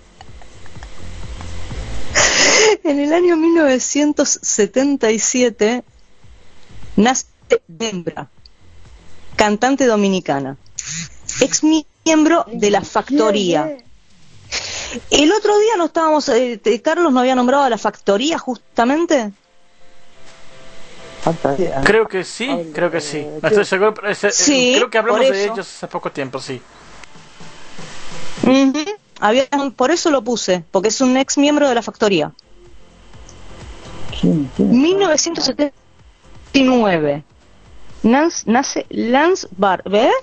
En el año mil novecientos setenta y siete nace Dembra, cantante dominicana, ex miembro de La Factoría. Bien, bien. El otro día no estábamos, eh, te- Carlos no había nombrado a La Factoría justamente. Fantasía. Creo que sí, Ay, creo que eh, sí. No ¿qué? estoy seguro, pero ese- Sí, creo que hablamos por de eso. ellos hace poco tiempo, sí. Ujú. Había, por eso lo puse, porque es un ex miembro de La Factoría. ¿Quién, quién? mil novecientos setenta y nueve Nance- nace Lance Bar, ¿ves?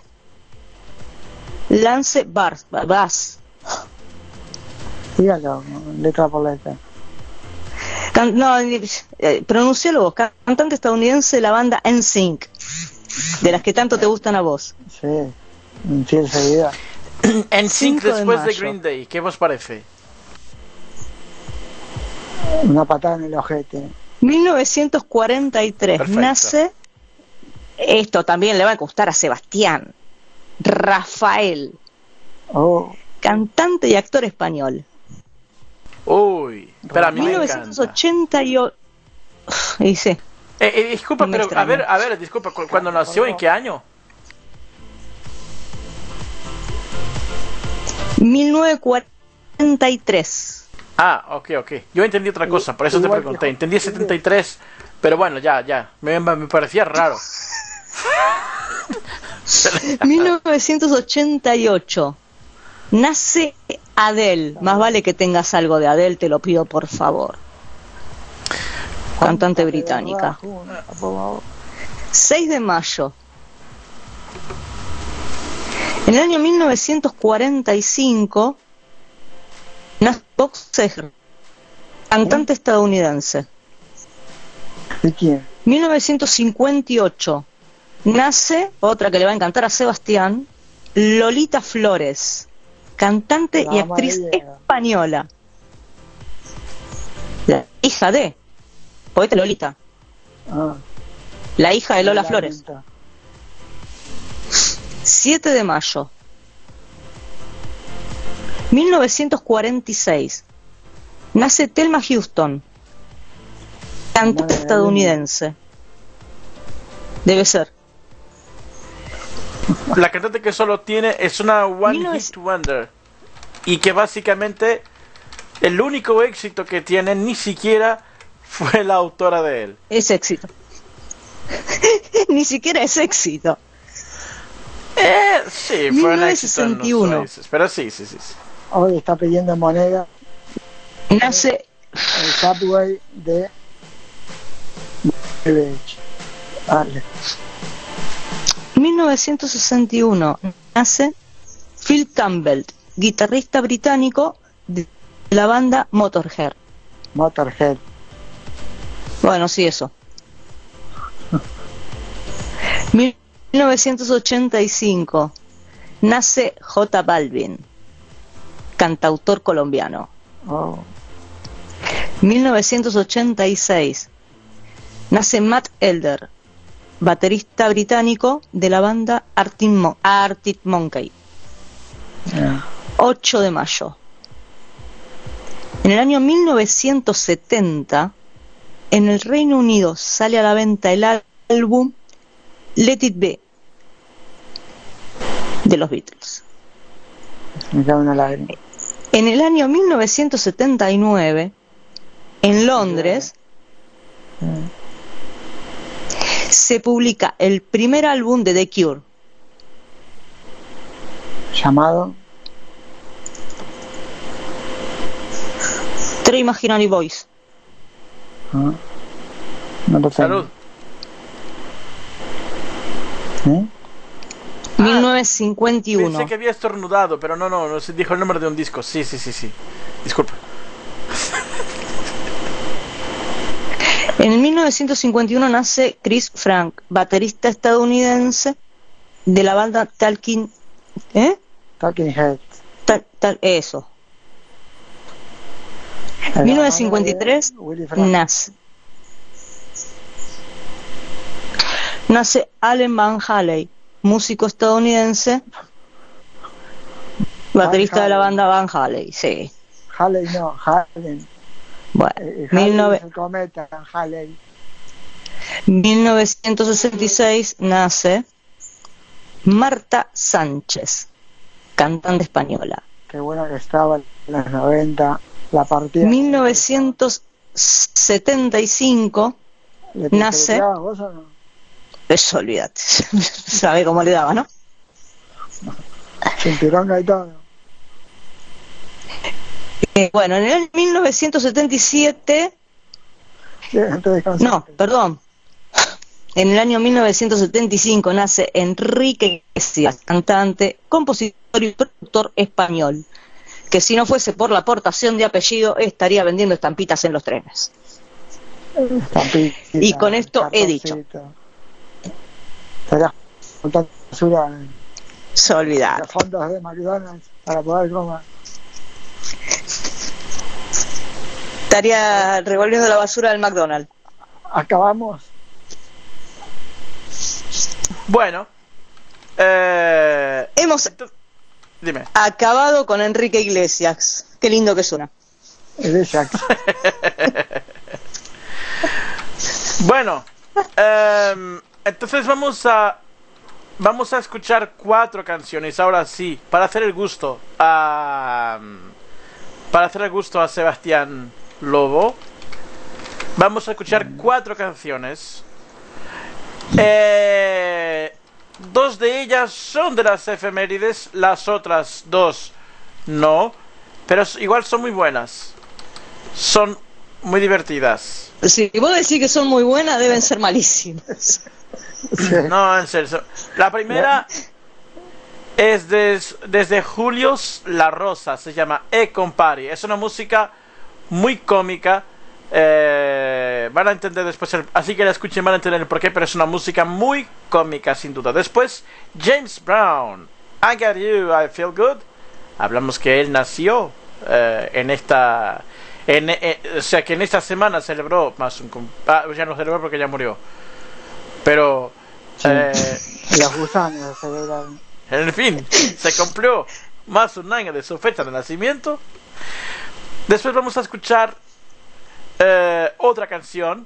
Lance Bar, Bass, Dígalo, letra por letra. Can- no, eh, pronuncialo vos, cantante estadounidense de la banda N Sync, de las que tanto te gustan a vos. Sí, un fiel seguidor. En Sync cinco de después de mayo. Green Day, ¿qué os parece? Una patada en el ojete. mil novecientos cuarenta y tres Perfecto. nace, esto también le va a gustar a Sebastián, Rafael, Oh, cantante y actor español. Uy, pero a mí me mil encanta. novecientos ochenta y ocho dice, Eh, eh, disculpa, No me pero a extraña. ver, a ver, disculpa, ¿cu- ¿cuándo nació? ¿En qué año? mil novecientos cuarenta y tres. Ah, ok, ok. Yo entendí otra cosa, por eso te Igual pregunté. que- Entendí setenta y tres, pero bueno, ya, ya. Me, me parecía raro. mil novecientos ochenta y ocho nace Adele. Más vale que tengas algo de Adele, te lo pido por favor. Cantante británica. Por favor. seis de mayo. En el año mil novecientos cuarenta y cinco nace Bob Seger, cantante estadounidense. ¿De quién? mil novecientos cincuenta y ocho nace, otra que le va a encantar a Sebastián, Lolita Flores, cantante La y mamá actriz de Diego. española. La hija de poeta Lolita, Ah, la hija de Lola la Flores. lamento. siete de mayo. mil novecientos cuarenta y seis nace Thelma Houston, cantante Madre estadounidense. Debe ser. La cantante que solo tiene es una One mil novecientos Hit Wonder. Y que básicamente el único éxito que tiene ni siquiera fue la autora de él. Es éxito. Ni siquiera es éxito. Eh, sí, fue un éxito en los mil novecientos sesenta y uno. países, pero sí, sí, sí. sí. Hoy está pidiendo moneda Nace el Subway de Beach. Dale. novecientos sesenta y uno nace Phil Campbell, guitarrista británico de la banda Motorhead. Motorhead. Bueno, sí, eso. mil novecientos ochenta y cinco nace J Balvin, cantautor colombiano. Oh. mil novecientos ochenta y seis nace Matt Elder, baterista británico de la banda Arctic, Mon- Arctic Monkey. Yeah. ocho de mayo. En el año mil novecientos setenta, en el Reino Unido sale a la venta el álbum Let It Be de los Beatles. Me cae una lágrima. En el año mil novecientos setenta y nueve, en Londres, Mm. se publica el primer álbum de The Cure, Llamado. Three Imaginary Boys. Ah. No lo tengo. Salud. ¿Eh? mil novecientos cincuenta y uno. Pensé que había estornudado, pero no, no, no se dijo el nombre de un disco. Sí, sí, sí, sí. Disculpa. En el mil novecientos cincuenta y uno nace Chris Frank, baterista estadounidense de la banda Talking... ¿Eh? Talking Heads. Tal, tal, eso. El mil novecientos cincuenta y tres hermano de Willy Frank. nace. Nace Allen Van Halen, músico estadounidense, baterista de la Halen. banda Van Halen, sí. Halley no, Halen. Bueno, Eh, mil Halley nove- es el cometa, Halley. mil novecientos sesenta y seis nace Marta Sánchez, cantante española. Qué buena que estaba en los noventa. La partida. mil novecientos setenta y cinco ¿Le nace- peleabas vos o no? Eso, olvídate. Sabe cómo le daba, ¿no? Cinturonga y todo. Eh, bueno, en el mil novecientos setenta y siete, Sí, entonces no, perdón, en el año mil novecientos setenta y cinco nace Enrique Iglesias, cantante, compositor y productor español, que si no fuese por la aportación de apellido estaría vendiendo estampitas en los trenes. Estampita, Y con esto he dicho. cartoncito. Estarías juntando basura en Se olvidar. los fondos de McDonald's para poder comer. Estaría revolviendo la basura del McDonald's. Acabamos. Bueno. Eh, Hemos ento- dime. acabado con Enrique Iglesias. Qué lindo que suena. Es de Jax. Bueno. em, entonces vamos a... Vamos a escuchar cuatro canciones, ahora sí, para hacer el gusto a... Para hacer el gusto a Sebastián Lobo. Vamos a escuchar cuatro canciones. Eh, dos de ellas son de las efemérides, las otras dos no, pero s- igual son muy buenas. Son muy divertidas. Si vos decís que son muy buenas, deben ser malísimas. No, en serio. La primera es des- desde Julius La Rosa, se llama E Compari. Es una música muy cómica. Eh, van a entender después, el- así que la escuchen, van a entender el porqué, pero es una música muy cómica, sin duda. Después, James Brown, I Got You, I Feel Good. Hablamos que él nació eh, en esta. En, eh, o sea, que en esta semana celebró más un. cum- Ah, ya no celebró porque ya murió. Pero. Sí. eh, Los gusanos celebraron. en fin, se cumplió más un año de su fecha de nacimiento. Después vamos a escuchar eh, otra canción.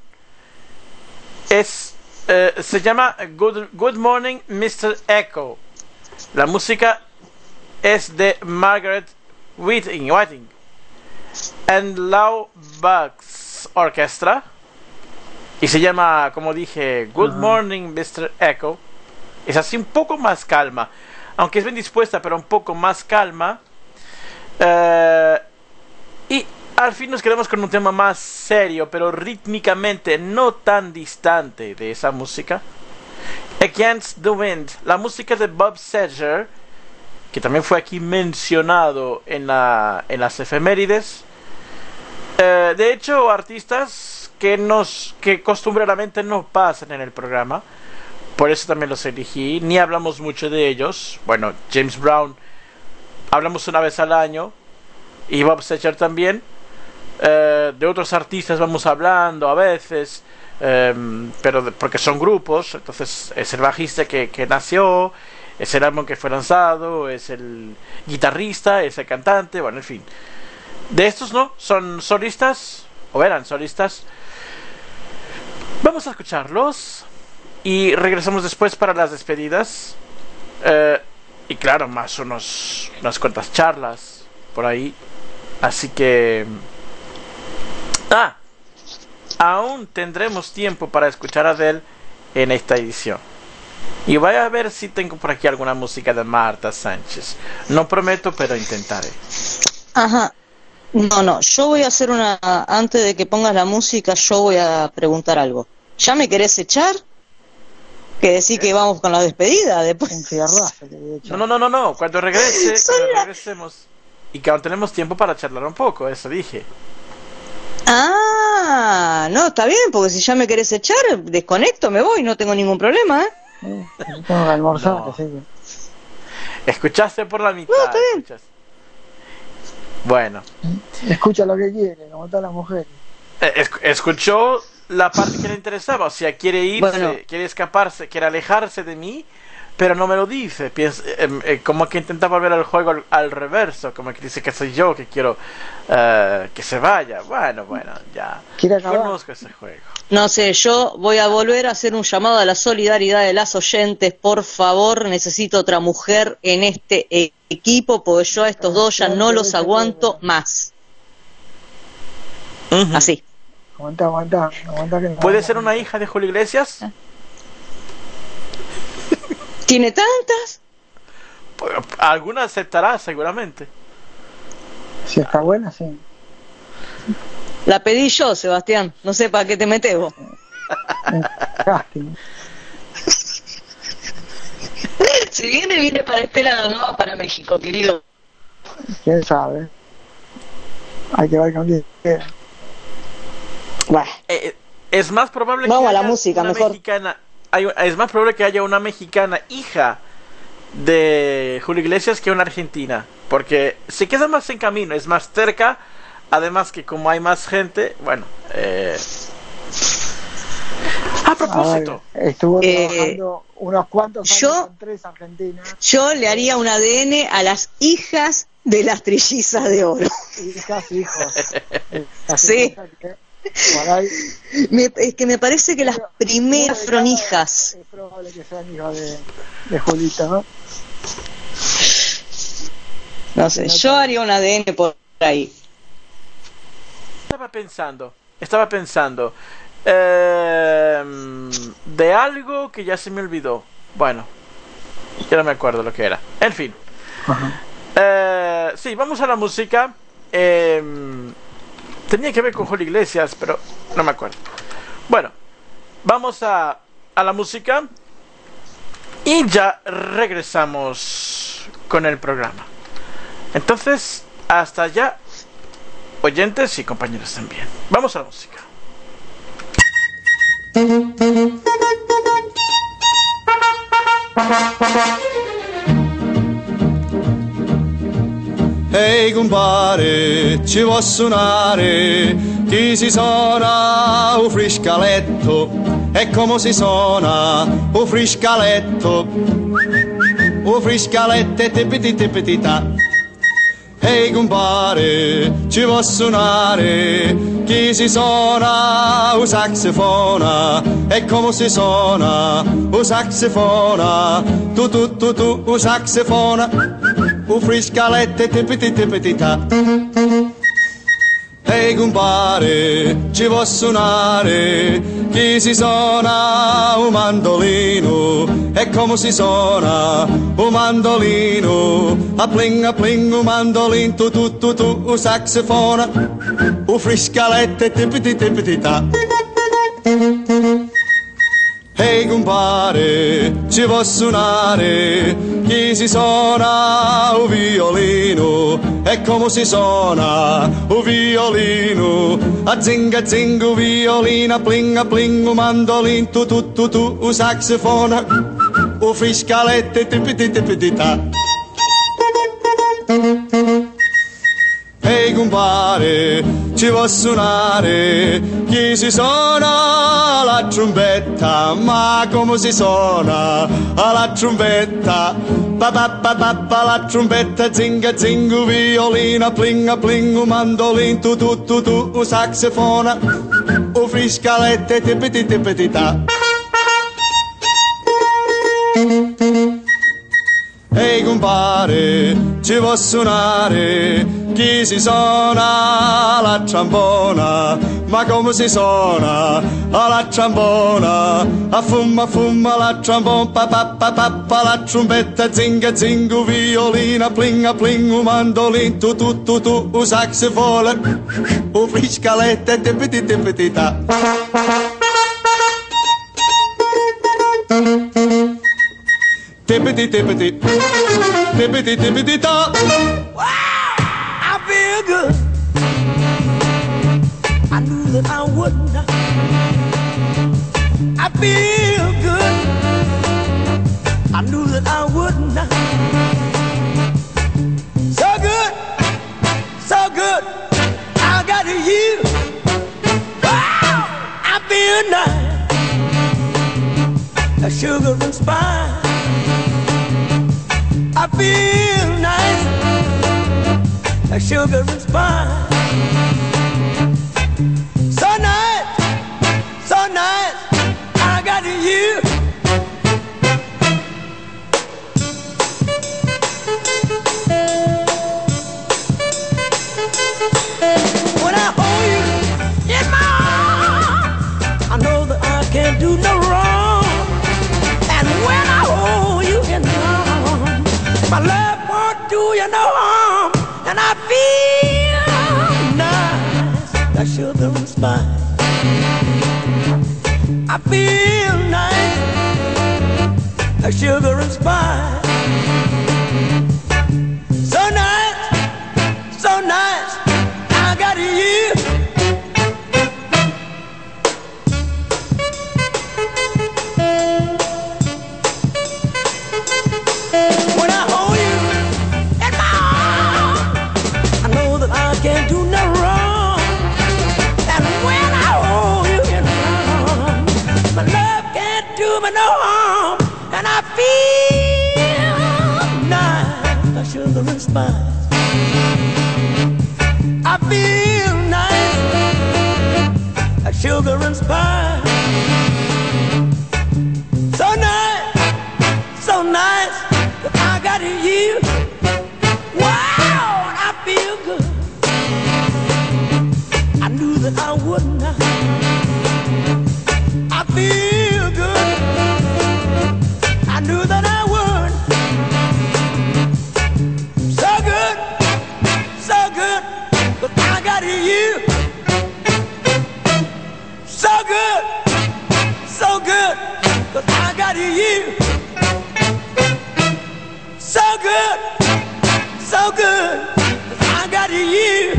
Es eh, se llama Good, Good Morning mister Echo. La música es de Margaret Whiting, Whiting and Lau Bugs Orchestra. Y se llama, como dije, Good Ajá. Morning mister Echo. Es así un poco más calma. Aunque es bien dispuesta, pero un poco más calma. Eh, y al fin nos quedamos con un tema más serio, pero rítmicamente no tan distante de esa música. Against the Wind, la música de Bob Seger, que también fue aquí mencionado en, la, en las efemérides. Eh, de hecho, artistas que, nos, que costumbreramente no pasan en el programa, por eso también los elegí, ni hablamos mucho de ellos. Bueno, James Brown hablamos una vez al año, y Bob Seger también. Eh, de otros artistas vamos hablando a veces, eh, pero de, porque son grupos. Entonces es el bajista que, que nació, es el álbum que fue lanzado, es el guitarrista, es el cantante, bueno, en fin. De estos no, son solistas, o eran solistas. Vamos a escucharlos y regresamos después para las despedidas. Eh, y claro, más unos, unas cuantas charlas por ahí. Así que... Ah, aún tendremos tiempo para escuchar a Adele en esta edición. Y voy a ver si tengo por aquí alguna música de Marta Sánchez. No prometo, pero intentaré. Ajá. No, no, yo voy a hacer una... Antes de que pongas la música, yo voy a preguntar algo. ¿Ya me querés echar? Que decir que vamos con la despedida después. No, no, no, no, no. Cuando regrese, cuando regresemos. Y que aún tenemos tiempo para charlar un poco, eso dije. Ah, no, está bien, porque si ya me querés echar, desconecto, me voy, no tengo ningún problema, ¿eh? Sí, tengo que almorzar, No. así que... Escuchaste por la mitad. No, está bien. escuchaste. Bueno. Escucha lo que quiere, como todas las mujeres. Eh, esc- escuchó la parte que le interesaba. O sea, quiere irse, Bueno. quiere escaparse, quiere alejarse de mí, pero no me lo dice. Piensa, eh, eh, como que intenta volver al juego al, al reverso, como que dice que soy yo que quiero eh, que se vaya. Bueno, bueno, ya Quiere acabar. conozco ese juego. No sé, yo voy a volver a hacer un llamado a la solidaridad de las oyentes. Por favor, necesito otra mujer en este e- equipo, porque yo a estos dos ya no los aguanto más. Ujú. Así. Aguanta, aguanta, aguanta que no. ¿Puede ser una hija de Julio Iglesias? ¿Tiene tantas? Pues, alguna aceptará seguramente. Si está buena, sí. La pedí yo, Sebastián. No sé para qué te metes vos. Un casting. Si viene, viene para este lado, no para México, querido. ¿Quién sabe? Hay que ver con quién queda. Bueno, Eh, es más probable Vamos que a la haya música, una mejor. mexicana. Hay, es más probable que haya una mexicana hija de Julio Iglesias que una argentina, porque se queda más en camino, es más cerca. Además que como hay más gente, bueno. Eh... A propósito, A ver, estuvo Eh, trabajando unos cuantos años yo- con tres argentinas. yo le haría un A D N a las hijas de las trillizas de oro. Hijas, hijos. Eh, Sí. que por ahí Me- es que me parece que las primeras uno de fueron cada hijas. Es probable que sean hijos de, de Julito, ¿no? No sé, yo haría un A D N por ahí. estaba pensando, estaba pensando eh, de algo que ya se me olvidó. Bueno, ya no me acuerdo lo que era. En fin. Ajá. Eh, sí, vamos a la música. Eh, tenía que ver con Julio Iglesias, pero no me acuerdo. Bueno, vamos a, a la música y ya regresamos con el programa. Entonces, hasta allá, oyentes y compañeros también. Vamos a la música. Ehi compare, ci vuoi suonare? Chi si suona un friscaletto? E come si suona un friscaletto? Un friscaletto e tipiti tipiti ta. Ehi compare, ci vuoi suonare? Chi si suona un saxofona? E come si suona un saxofona? Tu tu tu tu un saxofona. Un friscaletto e tipiti tipiti ta. Ehi compare, ci vuoi suonare? Chi si suona un mandolino? E come si suona un mandolino? A pling a pling un mandolino, tu tu tu tu un saxofona. Un friscaletto e tipiti tipiti ta. Ehi compare, ci può suonare, chi si suona un violino, e come si suona un violino, a zinga zinga un violino, a pling a pling un mandolin, tu tu tu tu un saxofona, un friscalette tipiti tipiti ta. Ehi compare, ci può suonare, chi si suona la trombetta, ma come si suona la trombetta? Pa pa pa pa pa la trombetta, zinga zinga un violino, pling pling un mandolin, tu tu tu tu un saxofona, un friscalette tipiti tipiti ta. Ehi compare, ci può suonare, chi si suona la trombona, ma come si suona la trombona? A fumma fumma la trombona, pa pa pa pa pa la trombetta, zinga zinga un violino, pling pling un mandolin, tu tu tu tu un saxofona, un friscalette tipiti tipiti ta. Tippity tippity, tippity tippity ta. Wow, I feel good. I knew that I wouldn't. I feel good. I knew that I wouldn't. So good, so good. I got you. Wow, I feel nice. A sugar and spice. I feel nice, like sugar and spice. So nice, so nice, I got you. When I hold you in my arms, I know that I can't do no wrong. And when I hold you in my arms, my love won't do you no harm, and I feel nice, like sugar and spice. I feel nice, like sugar and spice. So nice, so nice, I got you. Can't do no wrong, and when I hold you in my arms, my love can't do me no harm, and I feel nice, like sugar and spice. I feel nice, like sugar and spice. So nice, so nice, that I got you. Wow, I feel good. I knew that I wouldn't. I feel good. I knew that I would. So good, so good, but I got you. So good, so good, but I got you. So good, so good, but I got you.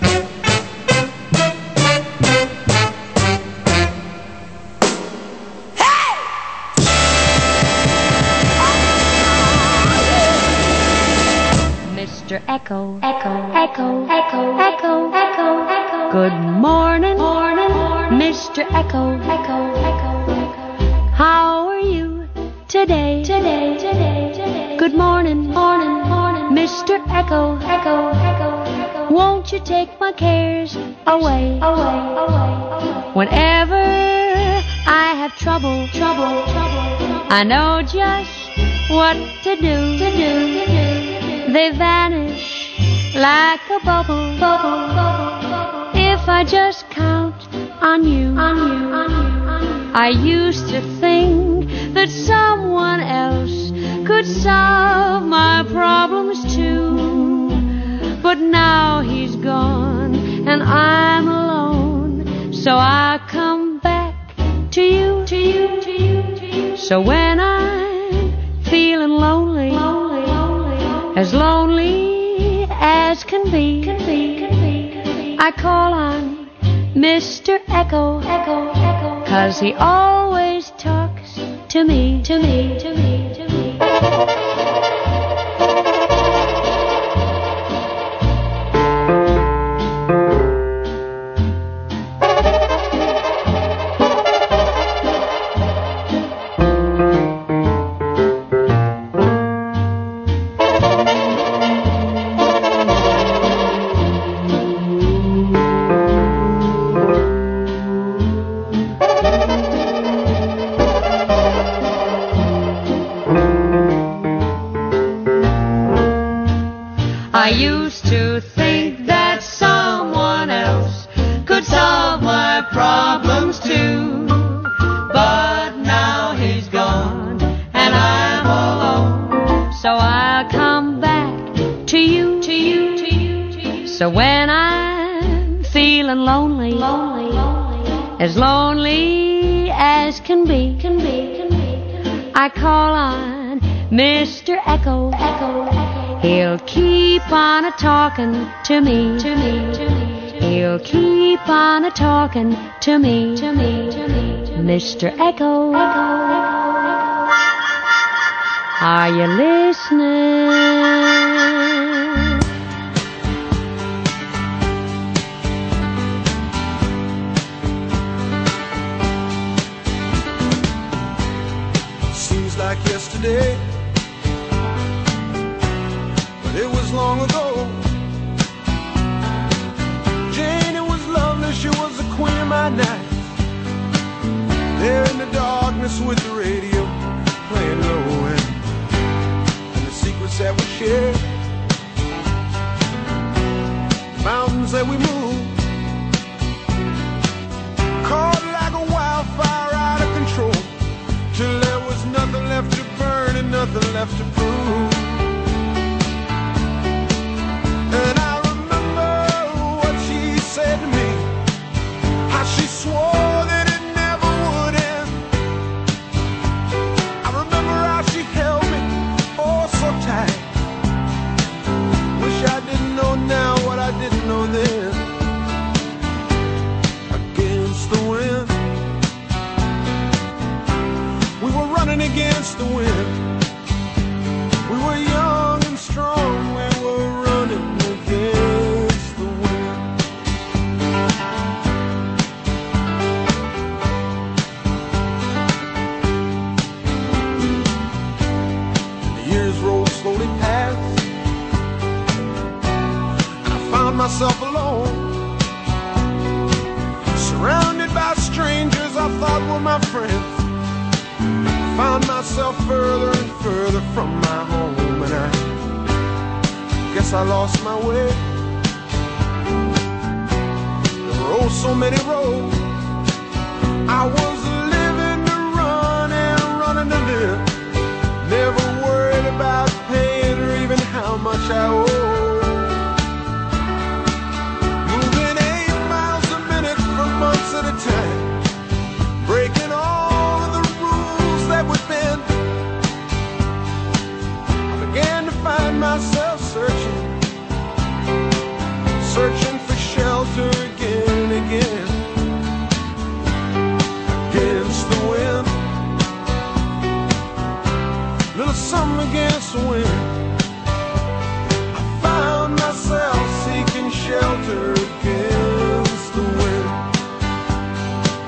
Mister Echo, Echo, Echo, Echo, Echo, Echo, Echo. Good morning, morning, morning, Mister Echo, Echo, Echo. How are you today, today, today, today? Good morning, morning, morning, Mister Echo, Echo, Echo. Won't you take my cares away, away, away? Whenever I have trouble, trouble, trouble, I know just what to do, to do, to do. They vanish like a bubble, bubble, bubble, bubble. If I just count on you, on you, on you, on you. I used to think that someone else could solve my problems too, but now he's gone and I'm alone, so I come back to you, to you, to you, to you. So when I'm feeling lonely, lonely, lonely, as lonely as can be, can be, can be, can be, I call on Mister Echo, Echo, Echo, 'cause he always talks to me, to me, to me, to me. I used to think that someone else could solve my problems too, but now he's gone and I'm alone. So I'll come back to you, to you, to you, to you. So when I'm feeling lonely, lonely, lonely, as lonely as can be, can be, can be, can be, I call on Mister Echo, Echo, Echo. He'll keep on a-talking to me, to me, to me. He'll keep on a-talking to me, to me, to me. Mister Echo, are you listening? Seems like yesterday, it was long ago. Jane, it was lovely, she was the queen of my night. There in the darkness with the radio playing low end, and the secrets that we shared, the mountains that we moved, caught like a wildfire out of control, till there was nothing left to burn and nothing left to prove. And I remember what she said to me, how she swore that it never would end. I remember how she held me, oh so tight. Wish I didn't know now what I didn't know then. Against the wind, we were running against the wind. We were young and strong, we were running against the wind. And the years rolled slowly past, and I found myself alone, surrounded by strangers I thought were my friends. I found myself further and further from my home, and I guess I lost my way. There were oh so many roads. I was living to run and running to live, never worried about paying or even how much I owed. Moving eight miles a minute for months at a time, breaking all of the rules that would bend. I began to find myself searching, searching for shelter again and again. Against the wind, little something against the wind. I found myself seeking shelter against the wind.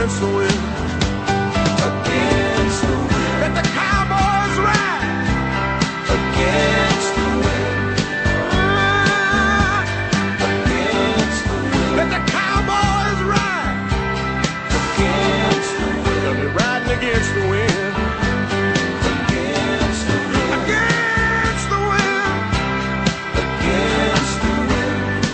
against the wind. Against the wind. Let the cowboys ride. Against the wind. Against the wind. Let the cowboys ride. Against the wind. They'll be riding against the wind. Against the wind. Against the wind. Against the wind.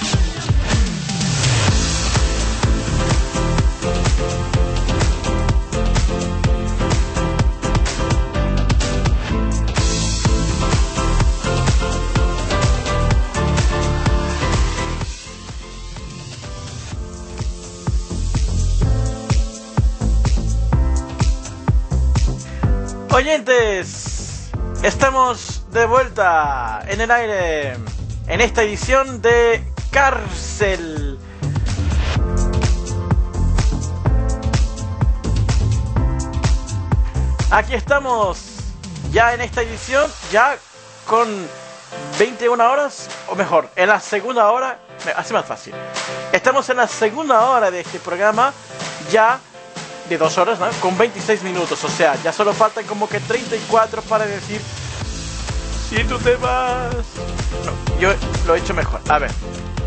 Oyentes, estamos de vuelta en el aire en esta edición de Cárcel. Aquí estamos ya en esta edición, ya con veintiuna horas, o mejor, en la segunda hora, así más fácil. Estamos en la segunda hora de este programa, ya de dos horas, ¿no? Con veintiséis minutos, o sea, ya solo faltan como que treinta y cuatro para decir si tú te vas. No, yo lo he hecho mejor. A ver.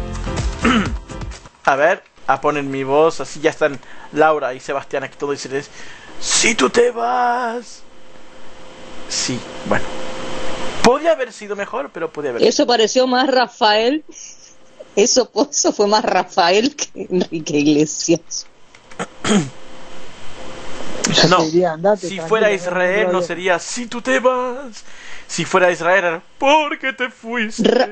A ver, a poner mi voz, así ya están Laura y Sebastián aquí todos dicen si tú te vas. Sí, bueno. Podría haber sido mejor, pero podría haber sido. Eso pareció más Rafael. Eso, eso fue más Rafael que Enrique Iglesias. No, diría, andate, si tranquilo, fuera Israel no no te sería si tú te vas. Si fuera Israel era ¿por qué te fuiste? Ra-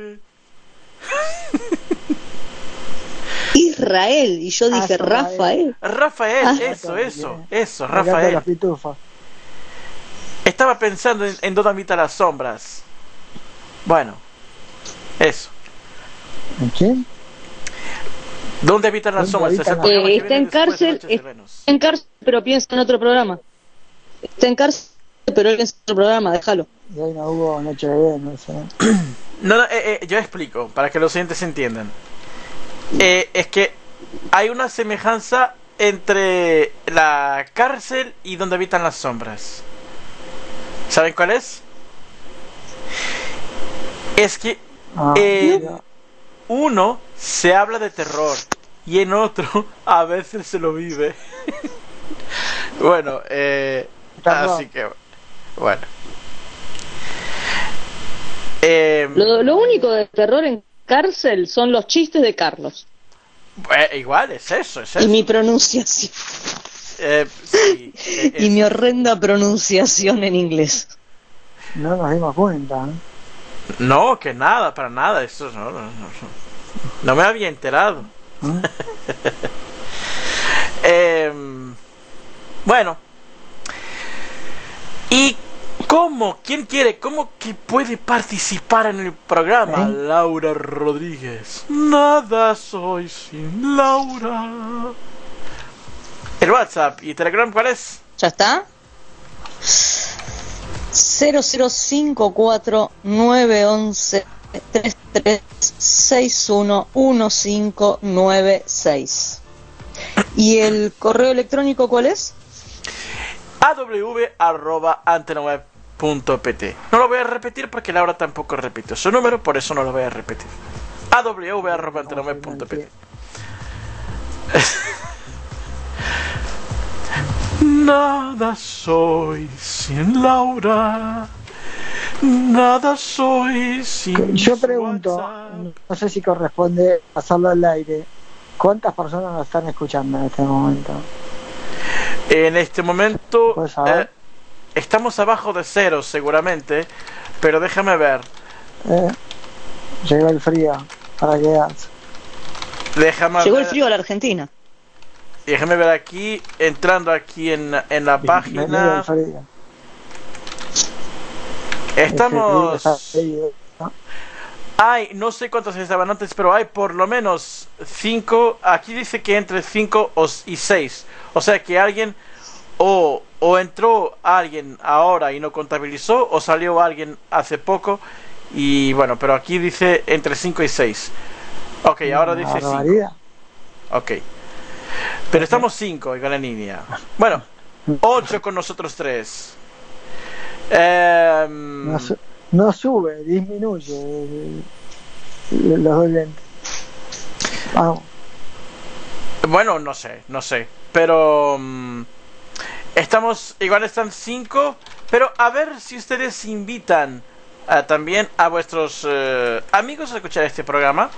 Israel, y yo dije Ah, Rafael. Rafael, Ah. eso, eso, eso, Acá te Rafael. la pitufa. Estaba pensando en, en dónde habitan las sombras. Bueno, eso. ¿En quién? ¿Dónde habitan las ¿Dónde sombras? Es el habitan? programa Eh, que está viene en después de cárcel, Noches de está Venus. en cárcel, pero piensa en otro programa. Está en cárcel, pero él piensa en otro programa, déjalo. Y ahí no hubo Noche de Venus, ¿eh? No, no, eh, eh, yo explico, para que los oyentes entiendan. Eh, es que hay una semejanza entre la cárcel y donde habitan las sombras. ¿Saben cuál es? Es que Ah, en mira. uno se habla de terror y en otro a veces se lo vive. Bueno, eh, Terror. así que bueno. Eh, Lo, lo único de terror en cárcel son los chistes de Carlos. eh, igual es eso, es Y eso. mi pronunciación. Eh, sí, eh, Y es- mi horrenda pronunciación en inglés. No nos dimos cuenta, ¿eh? No, que nada, para nada, eso no, no, no, no. No me había enterado. ¿Mm? Em, bueno. ¿Y cómo? ¿Quién quiere? ¿Cómo que puede participar en el programa? ¿Eh? Laura Rodríguez. Nada soy sin Laura. El WhatsApp y Telegram, ¿cuál es? ¿Ya está? cero cero cinco cuatro nueve once tres tres seis uno uno cinco nueve seis. ¿Y el correo electrónico cuál es? a w arroba antena web punto p t. No lo voy a repetir porque Laura tampoco repitió su número, por eso no lo voy a repetir. a w arroba antena web punto p t. Nada soy sin Laura. Nada soy sin Yo su pregunto, WhatsApp. no sé si corresponde pasarlo al aire. ¿Cuántas personas nos están escuchando en este momento? En este momento ¿Puedes saber? eh, estamos abajo de cero seguramente, pero déjame ver. ¿Eh? Llegó el frío, para quedarse. Déjame Llegó ver. el frío a la Argentina. Déjame ver aquí, entrando aquí en, en la Venido página. el frío. Estamos. Este frío está frío, ¿no? Hay, no sé cuántos estaban antes, pero hay por lo menos cinco. Aquí dice que entre cinco y seis. O sea que alguien o, o entró alguien ahora y no contabilizó, o salió alguien hace poco. Y bueno, pero aquí dice entre cinco y seis. Ok, ahora Una dice cinco. barbaridad. Ok. Pero estamos cinco con la niña. Bueno, ocho con nosotros tres. Eh, No, su- no sube, disminuye eh, eh, los oyentes. Vamos. bueno, no sé, no sé. Pero mm, estamos, igual están cinco. Pero a ver si ustedes invitan uh, también a vuestros uh, amigos a escuchar este programa.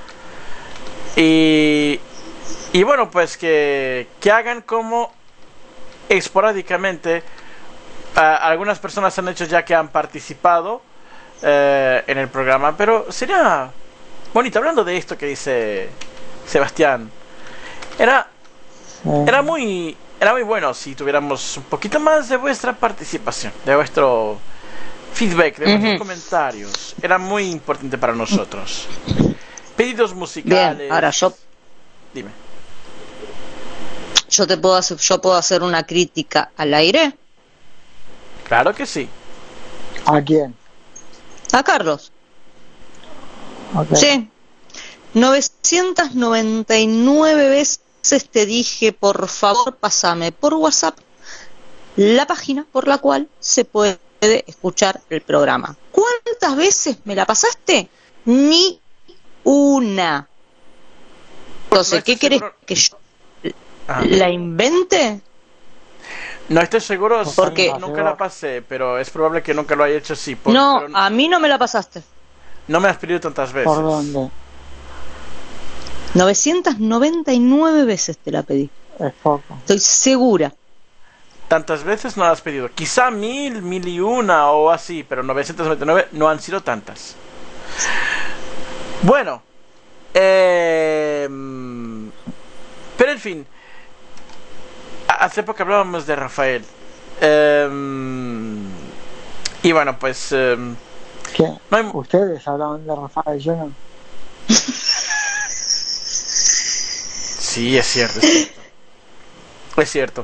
Y, y bueno, pues que, que hagan como esporádicamente. Uh, algunas personas han hecho ya que han participado uh, en el programa. Pero sería bonito, hablando de esto que dice Sebastián. Era, Eh, era muy... Era muy bueno si tuviéramos un poquito más de vuestra participación, de vuestro feedback, de vuestros Ujú. comentarios. Era muy importante para nosotros. Pedidos musicales. Bien, ahora yo, Dime. yo te puedo hacer, yo puedo hacer una crítica al aire Claro que sí. ¿A quién? a Carlos. Ok. Sí. novecientas noventa y nueve veces te dije, por favor, pásame por WhatsApp la página por la cual se puede escuchar el programa. ¿Cuántas veces me la pasaste? Ni una. Entonces, No estoy ¿qué querés? seguro- ¿Que yo Ah, la invente? no estoy seguro si Porque- nunca la pasé, pero es probable que nunca lo haya hecho así. por- No, pero a mí no me la pasaste. no me has pedido tantas veces. ¿Por dónde? novecientas noventa y nueve veces te la pedí. Es poco. Estoy segura. Tantas veces no las has pedido. Quizá mil, mil y una o así, pero novecientas noventa y nueve no han sido tantas. Bueno, eh, pero en fin, a- hace poco hablábamos de Rafael. Eh, y bueno, pues eh, ¿Qué? no hay- Ustedes hablaban de Rafael, yo no. sí, es cierto, es cierto. Es cierto.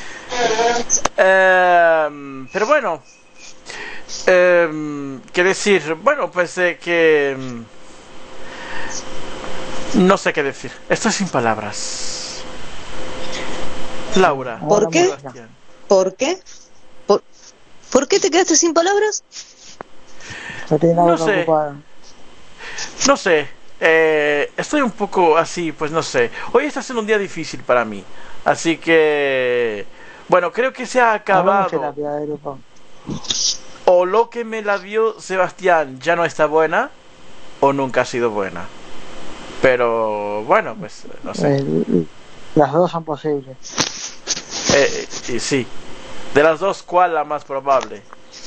Eh, pero bueno, eh, qué decir, bueno, pues eh, que mm, no sé qué decir. Estoy sin palabras. Laura. ¿Por Ahora qué? Sebastián. ¿Por qué? ¿Por, ¿por qué te quedaste sin palabras? Yo tenía No algo sé. ocupado. No sé, eh, estoy un poco así, pues no sé. Hoy está siendo un día difícil para mí, así que, bueno, creo que se ha Hagamos acabado. terapia de grupo. O lo que me la dio Sebastián ya no está buena, o nunca ha sido buena. Pero bueno, pues no sé. Eh, las dos son posibles. Eh, y sí, de las dos, ¿cuál la más probable?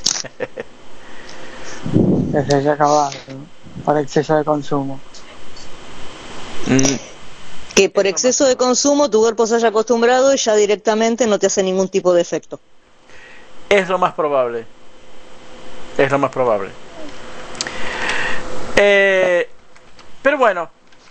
Que se haya acabado, ¿no? Por exceso de consumo. Mm, Que por exceso de consumo tu cuerpo se haya acostumbrado y ya directamente no te hace ningún tipo de efecto. Es lo más probable. Es lo más probable. Eh, pero bueno.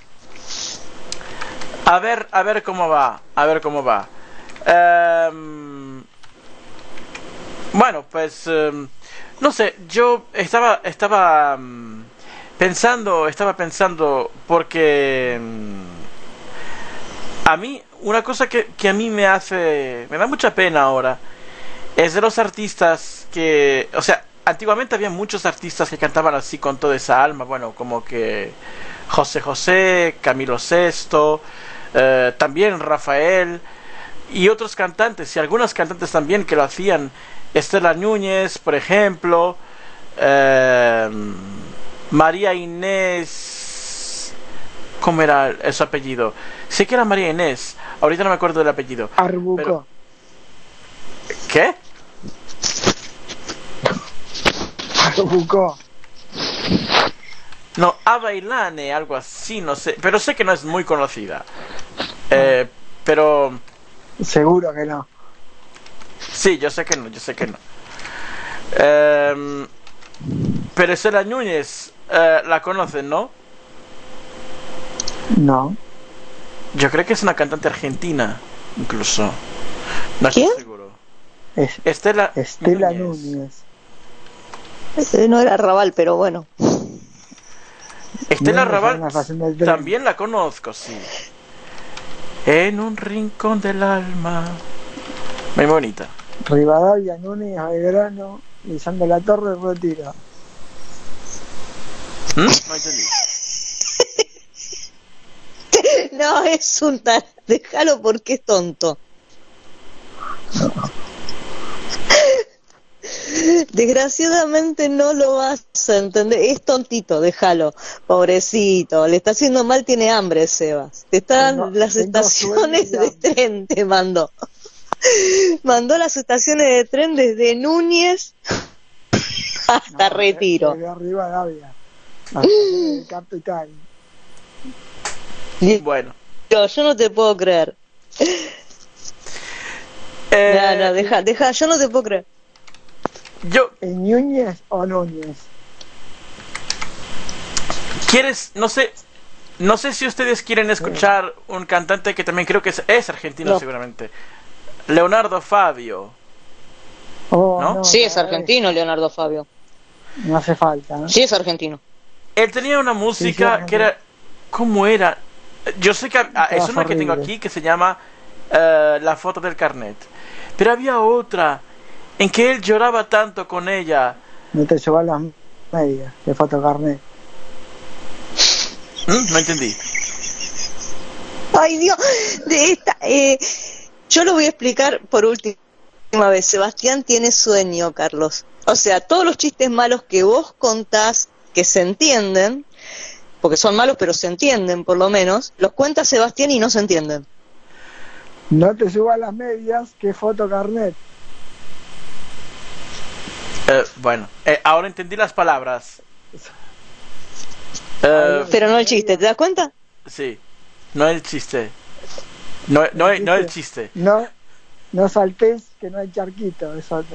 A ver, a ver cómo va. A ver cómo va. Em, bueno, pues em, no sé. Yo estaba, estaba em, pensando, estaba pensando porque em, a mí una cosa que, que a mí me hace, me da mucha pena ahora. Es de los artistas que, o sea, antiguamente había muchos artistas que cantaban así con toda esa alma, bueno, como que José José, Camilo Sesto, eh, también Rafael y otros cantantes, y algunos cantantes también que lo hacían, Estela Núñez, por ejemplo, eh, María Inés, ¿cómo era su apellido? Sé que era María Inés, ahorita no me acuerdo del apellido. Arbuco. Pero- ¿Qué? Arbuco. No, Ava Ilane, algo así, no sé. Pero sé que no es muy conocida. Eh, pero Seguro que no. sí, yo sé que no, yo sé que no. Eh, pero Estela Núñez, eh, la conocen, ¿no? No. Yo creo que es una cantante argentina, incluso. No ¿Quién? estoy seguro. Es Estela, Estela Núñez. Núñez. Ese no era Raval, pero bueno. Estela Núñez Raval es una estación del tren. también la conozco, sí. en un rincón del alma. Muy bonita. Rivadavia, Núñez, Belgrano, Lisandro La Torre, Retiro. ¿Mm? No entendí. No, es un tal. Déjalo porque es tonto. Desgraciadamente no lo vas a entender. Es tontito, déjalo. Pobrecito. Le está haciendo mal, tiene hambre, Sebas. Te están Tengo- las tengo estaciones sueño y de tren, te mandó. Mandó las estaciones de tren desde Núñez hasta No, Retiro. De Rivadavia. La estación de Capital. Bueno. Yo, yo no te puedo creer. Eh, No, no, deja, deja, yo no te puedo creer. Yo, ¿En Núñez o Núñez? ¿quieres? No sé. No sé si ustedes quieren escuchar un cantante que también creo que es, es argentino, No. seguramente. Leonardo Fabio. Oh, ¿No? no, Sí, es cada vez argentino, Leonardo Fabio. No hace falta, ¿no? Sí, es argentino. Él tenía una música sí, que era... ¿Cómo era? Yo sé que ah, es una que tengo horrible. aquí que se llama eh, La foto del carnet. Pero había otra en que él lloraba tanto con ella. No te subas las medias de fotocarnet. ¿Mm? No entendí. Ay, Dios, de esta, eh, yo lo voy a explicar por última vez. Sebastián tiene sueño, Carlos. O sea, todos los chistes malos que vos contás, que se entienden, porque son malos pero se entienden por lo menos, los cuenta Sebastián y no se entienden. No te subas las medias que fotocarnet. Eh, bueno, eh, ahora entendí las palabras. Eh, Pero no el chiste, ¿te das cuenta? sí, no el chiste. No, no, no el chiste. No, no saltes que no hay charquito, es otro.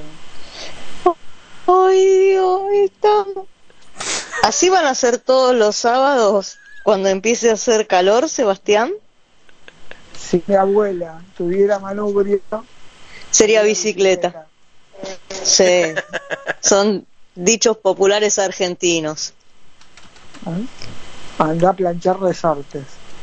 Ay, Dios, estamos. ¿Así van a ser todos los sábados cuando empiece a hacer calor, Sebastián? Si mi abuela tuviera manubrio, Sería bicicleta. Sí, son dichos populares argentinos. Anda a planchar resortes.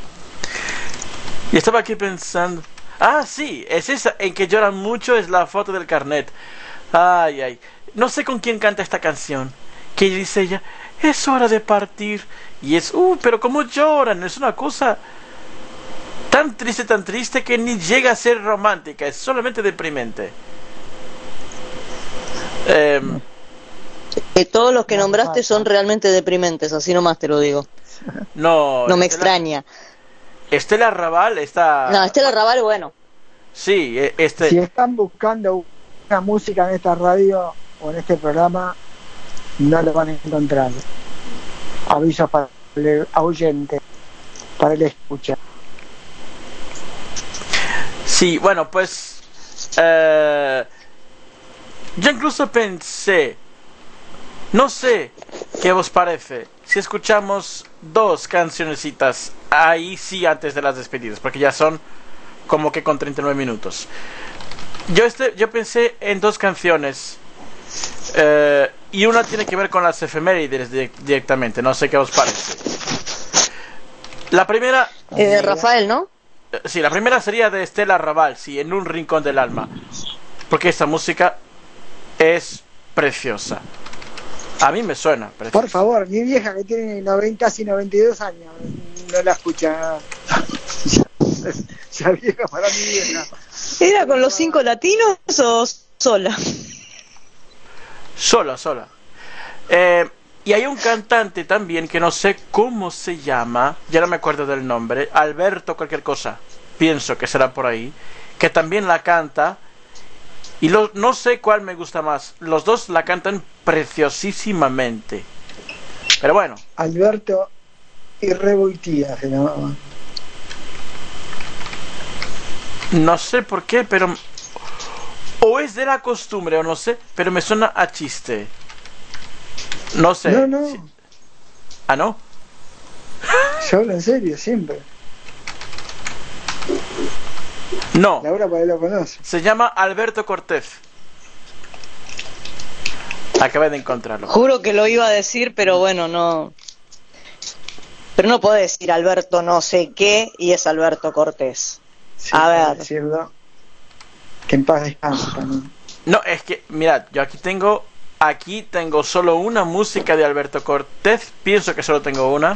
Y estaba aquí pensando. Ah, sí, es esa en que lloran mucho, es la foto del carnet. Ay, ay. No sé con quién canta esta canción. Que dice ella, es hora de partir. Y es, uh, pero cómo lloran. Es una cosa tan triste, tan triste que ni llega a ser romántica. Es solamente deprimente. Eh, Que todos los que No, nombraste falta. son realmente deprimentes, así nomás te lo digo. no. No me Estela- extraña. Estela Raval está. No, Estela Raval, bueno. Sí, eh, este. Si están buscando una música en esta radio o en este programa, no lo van a encontrar. Aviso para el oyente, para el escucha. Sí, bueno, pues eh, yo incluso pensé, no sé qué os parece si escuchamos dos cancionecitas ahí sí antes de las despedidas, porque ya son como que con treinta y nueve minutos. Yo este, yo pensé en dos canciones eh, y una tiene que ver con las efemérides di- directamente, no sé qué os parece. La primera Eh, de Rafael, ¿no? Eh, Sí, la primera sería de Estela Raval, sí, En un rincón del alma. Porque esta música es preciosa. A mí me suena preciosa. Por favor, mi vieja que tiene noventa, casi noventa y dos años, no la escucha. Ya vieja para mi vieja. ¿Era con los cinco latinos o sola? Sola, sola. Eh, y hay un cantante también que no sé cómo se llama, ya no me acuerdo del nombre, Alberto cualquier cosa, pienso que será por ahí, que también la canta. Y lo, no sé cuál me gusta más. Los dos la cantan preciosísimamente. Pero bueno. Alberto y Rebuitía se llamaba. No sé por qué, pero... O es de la costumbre, o no sé, pero me suena a chiste. No sé. No, no, Si- ¿Ah, no? yo hablo en serio, siempre. No. Laura para él lo conoce. Se llama Alberto Cortés. Acabé de encontrarlo. Juro que lo iba a decir, pero bueno, no. Pero no puedo decir Alberto no sé qué y es Alberto Cortés. sí, A ver. decirlo, que en paz descanse también. No, es que, mirad, yo aquí tengo, aquí tengo solo una música de Alberto Cortés, pienso que solo tengo una,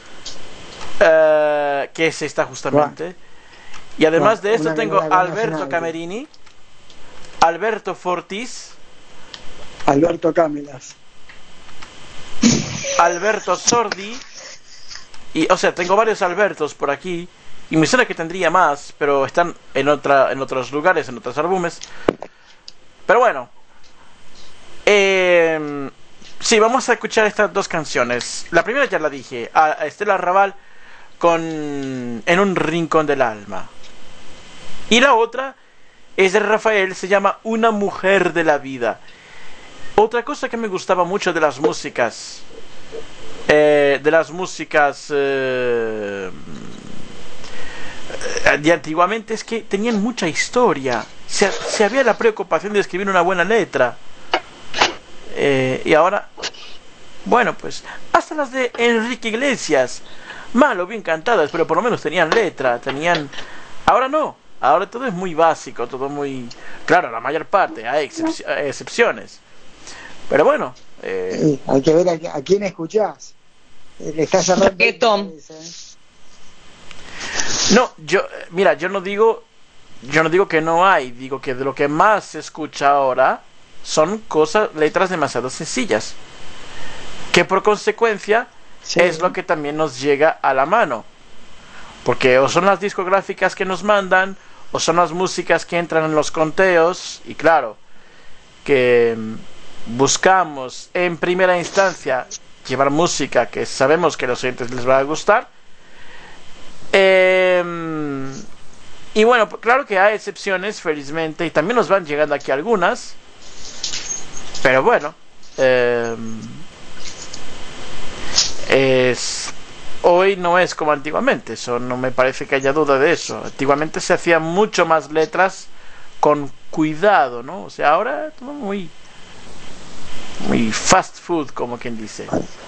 eh, que es esta justamente. Y además Bueno, de esto una que tengo no la conocen Alberto nadie. Camerini, Alberto Fortis, Alberto Cámelas. Alberto Sordi, y, o sea, tengo varios Albertos por aquí, y me suena que tendría más, pero están en otra, en otros lugares, en otros álbumes. Pero bueno, eh, sí, vamos a escuchar estas dos canciones. La primera ya la dije, a Estela Raval con En un rincón del alma. Y la otra es de Rafael, se llama Una mujer de la vida. Otra cosa que me gustaba mucho de las músicas, eh, de las músicas eh, de antiguamente, es que tenían mucha historia. Se, se había la preocupación de escribir una buena letra. Eh, y ahora, bueno, pues hasta las de Enrique Iglesias, mal o bien cantadas, pero por lo menos tenían letra, tenían. Ahora no, ahora todo es muy básico, todo muy. Claro, la mayor parte, hay excep- excepciones. Pero bueno, eh, Sí, hay que ver a, a quién escuchás. Eh, Le está cerrando. Reggaetón. no, yo, mira, yo no digo, yo no digo que no hay, digo que de lo que más se escucha ahora son cosas, letras demasiado sencillas, que por consecuencia Sí. es lo que también nos llega a la mano, porque o son las discográficas que nos mandan, o son las músicas que entran en los conteos, y claro, que buscamos en primera instancia llevar música que sabemos que a los oyentes les va a gustar. Eh, y bueno, claro que hay excepciones, felizmente, y también nos van llegando aquí algunas. Pero bueno, eh, es, hoy no es como antiguamente, eso no me parece que haya duda de eso. Antiguamente se hacían mucho más letras con cuidado, ¿no? O sea, ahora todo muy muy fast food, como quien dice.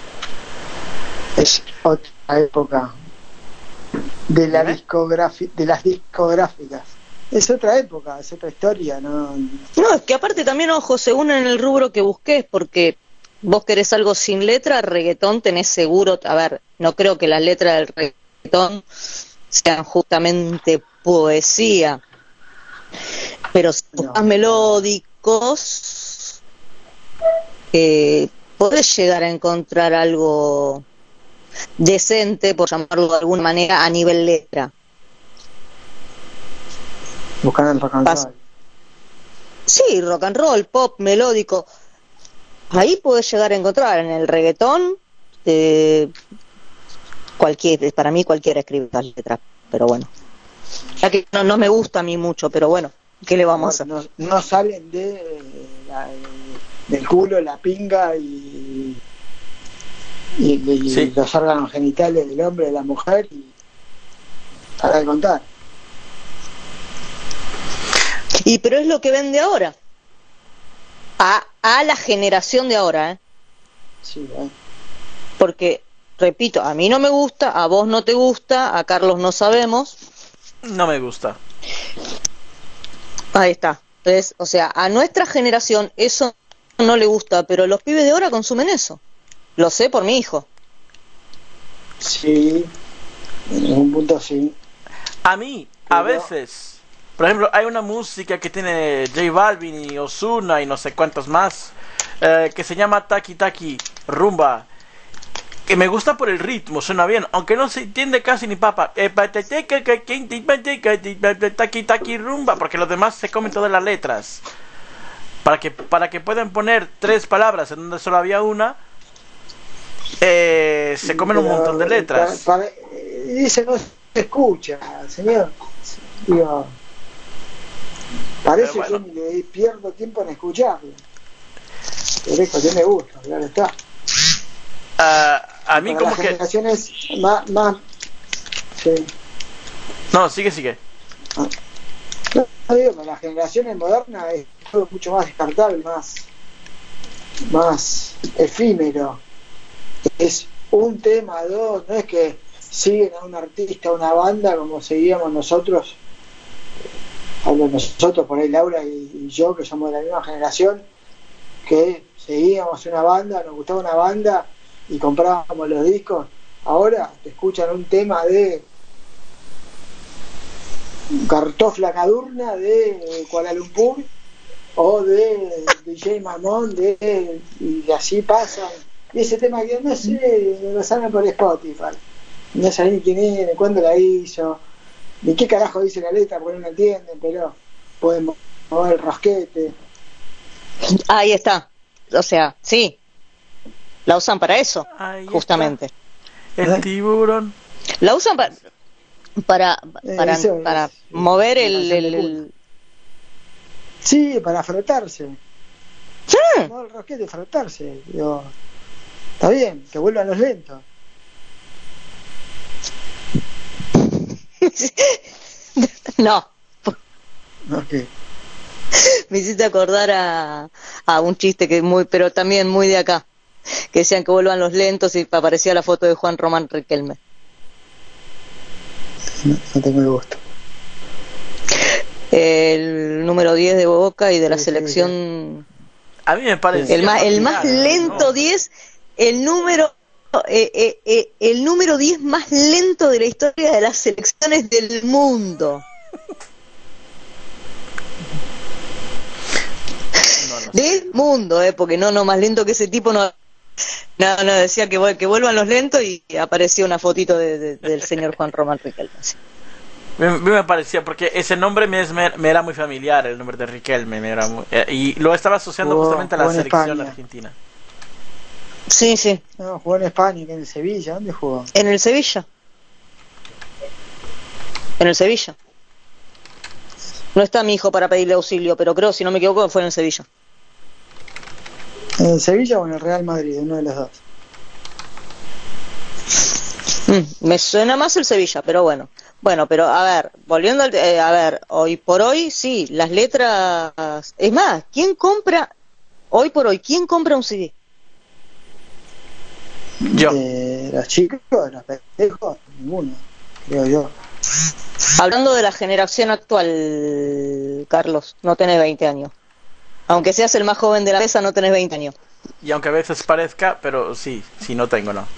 Es otra época de la ¿Dime? discografi- de las discográficas. Es otra época, es otra historia, ¿no? No, es que aparte también, ojo, según en el rubro que busques, porque vos querés algo sin letra, reggaetón tenés seguro. A ver, no creo que las letras del reggaetón sean justamente poesía, pero si No. buscas melódicos, eh, podés llegar a encontrar algo decente, por llamarlo de alguna manera, a nivel letra. Buscando el rock and Pas- roll. Sí, rock and roll, pop, melódico. Ahí podés llegar a encontrar en el reggaetón, eh, cualquier, para mí cualquiera escribe las letras, pero bueno. Ya que no, no me gusta a mí mucho, pero bueno, ¿qué le vamos a hacer? No, no salen de eh, la- del culo, la pinga y, y, y Sí. los órganos genitales del hombre, de la mujer, y para de contar. Y pero es lo que vende ahora. A, a la generación de ahora, ¿eh? Sí, eh. Porque, repito, a mí no me gusta, a vos no te gusta, a Carlos no sabemos. No me gusta. Ahí está. Entonces, o sea, a nuestra generación eso no le gusta, pero los pibes de ahora consumen eso. Lo sé por mi hijo. Sí, en un punto sí. A mí, a Pero- veces, por ejemplo, hay una música que tiene J Balvin y Ozuna y no sé cuántos más, eh, que se llama Taki Taki Rumba, que me gusta por el ritmo, suena bien, aunque no se entiende casi ni papa. Eh, Taki Taki Rumba, porque los demás se comen todas las letras. Para que, para que puedan poner tres palabras en donde solo había una, eh, se comen un Pero, montón de letras. para- para- eh, dice no se escucha, señor. Digo, parece Pero bueno. que le pierdo tiempo en escucharlo. Pero es cuestión de gusto, claro está. Ah, a mí Para como las que... generaciones más, más sí. No, sigue, sigue. No, no digo, para las generaciones modernas es todo mucho más descartable, más, más efímero. Es un tema, dos, no es que siguen a un artista, a una banda como seguíamos nosotros hablo de nosotros, por ahí Laura y, y yo, que somos de la misma generación, que seguíamos una banda, nos gustaba una banda y comprábamos los discos. Ahora te escuchan un tema de Cartofla Cadurna de Kuala Lumpur o de D J Mamón de, y así pasan. Y ese tema que no sé, lo saben por Spotify. No saben ni quién es, ni cuándo la hizo, ni qué carajo dice la letra, porque no la entienden, pero pueden mover el rosquete. Ahí está. O sea, sí. La usan para eso, Ahí justamente. está. El tiburón. La usan para para para, Eso es, para sí, mover para el, hacerle el, culto. el... Sí, para frotarse. Sí. Mover el rosquete, frotarse. Digo, está bien, que vuelvan los lentos. No, Ok. me hiciste acordar a, a un chiste que es muy, pero también muy de acá, que decían que vuelvan los lentos y aparecía la foto de Juan Román Riquelme. No, no tengo el gusto. El número diez de Boca y de la Sí, sí, selección, A mí me parece. el más, el más lento diez, el número eh, eh, eh, el número diez más lento de la historia de las selecciones del mundo. Del mundo, eh, porque no, no, más lento que ese tipo no. No, no, decía que, vuel- que vuelvan los lentos y apareció una fotito de, de- del señor Juan Román Riquelme. Sí. Me, me parecía, porque ese nombre me, es- me, me era muy familiar, el nombre de Riquelme, me era muy- eh, y lo estaba asociando Jugó- justamente a la jugó en selección España. argentina. Sí, sí, No, jugó en España, que en Sevilla. ¿Dónde jugó? en el Sevilla. En el Sevilla. No está mi hijo para pedirle auxilio, pero creo, si no me equivoco, fue en el Sevilla. ¿En el Sevilla o en el Real Madrid? Uno de los dos. Mm, me suena más el Sevilla, pero bueno. Bueno, pero a ver, volviendo al, eh, a ver, hoy por hoy, sí, las letras. Es más, ¿quién compra, hoy por hoy, quién compra un C D? Yo. De los chicos, de los pendejos, ninguno, creo yo. Hablando de la generación actual, Carlos, no tenés veinte años. Aunque seas el más joven de la mesa, no tenés veinte años. Y aunque a veces parezca, pero sí, sí, no tengo, no.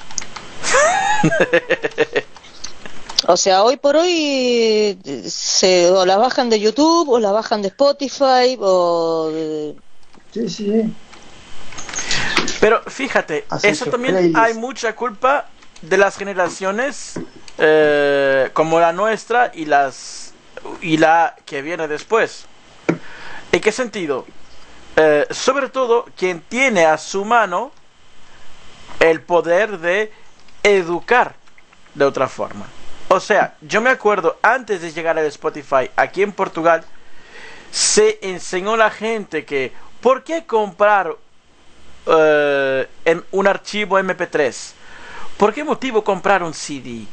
O sea, hoy por hoy eh, se, o las bajan de YouTube, o las bajan de Spotify, o de... Sí, sí, sí. Pero fíjate, Hacen eso sus también playlists. hay mucha culpa de las generaciones eh, como la nuestra y las y la que viene después. ¿En qué sentido? Eh, sobre todo quien tiene a su mano el poder de educar de otra forma. O sea, yo me acuerdo antes de llegar al Spotify aquí en Portugal, se enseñó a la gente que ¿por qué comprar uh, en un archivo eme pe tres? ¿Por qué motivo comprar un C D?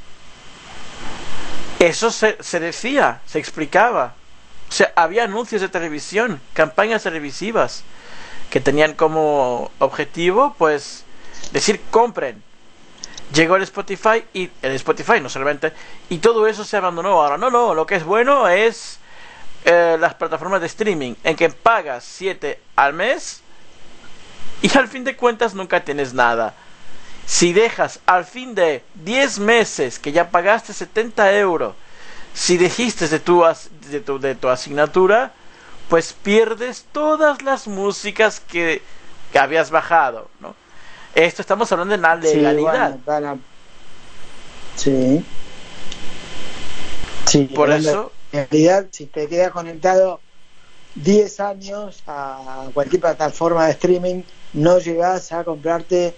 Eso se, se decía, se explicaba. O sea, había anuncios de televisión, campañas televisivas que tenían como objetivo, pues, decir compren. Llegó el Spotify y el Spotify no solamente, y todo eso se abandonó. Ahora no, no, lo que es bueno es eh, las plataformas de streaming en que pagas siete al mes y al fin de cuentas nunca tienes nada. Si dejas al fin de diez meses que ya pagaste setenta euros, si dijiste de tu, as- de tu, de tu asignatura, pues pierdes todas las músicas que, que habías bajado, ¿no? Esto estamos hablando de la legalidad. Sí, bueno, van a- sí. Sí, Por hablando eso- de realidad, si te quedas conectado diez años a cualquier plataforma de streaming, no llegás a comprarte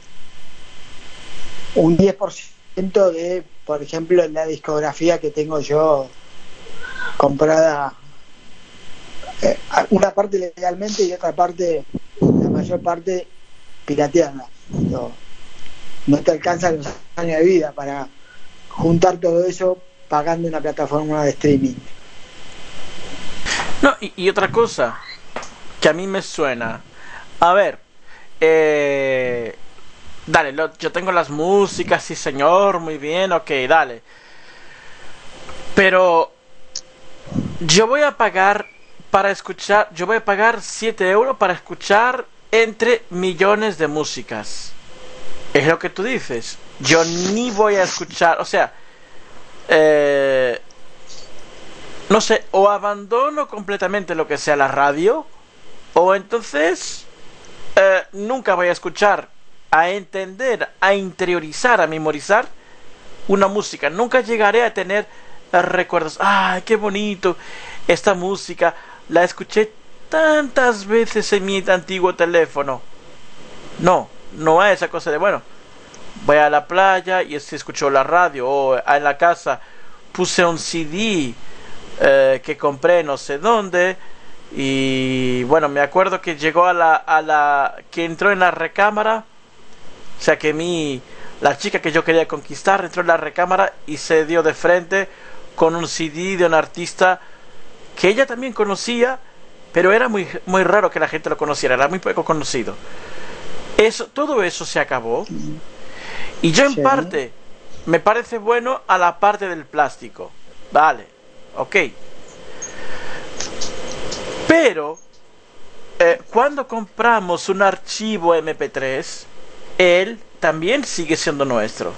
un diez por ciento de, por ejemplo, la discografía que tengo yo comprada, eh, una parte legalmente y otra parte, la mayor parte pirateada. No, no te alcanzan los años de vida para juntar todo eso pagando una plataforma de streaming. No, y, y otra cosa que a mí me suena. A ver, eh, dale, lo- yo tengo las músicas, sí señor, muy bien, ok, dale. Pero yo voy a pagar para escuchar, yo voy a pagar siete euros para escuchar entre millones de músicas. Es lo que tú dices. Yo ni voy a escuchar, o sea, eh, no sé, o abandono completamente lo que sea la radio, o entonces eh, nunca voy a escuchar, a entender, a interiorizar, a memorizar una música. Nunca llegaré a tener eh, recuerdos. ¡Ay, qué bonito! Esta música la escuché tantas veces en mi antiguo teléfono. No, no hay esa cosa de, bueno, voy a la playa y se escuchó la radio, o en la casa puse un C D eh, que compré no sé dónde, y bueno, me acuerdo que llegó a la, a la que entró en la recámara, o sea que mi la chica que yo quería conquistar entró en la recámara y se dio de frente con un C D de un artista que ella también conocía, pero era muy, muy raro que la gente lo conociera, era muy poco conocido. Eso, todo eso se acabó. Y yo en Sí. parte me parece bueno a la parte del plástico. Vale, ok. Pero eh, cuando compramos un archivo eme pe tres, él también sigue siendo nuestro.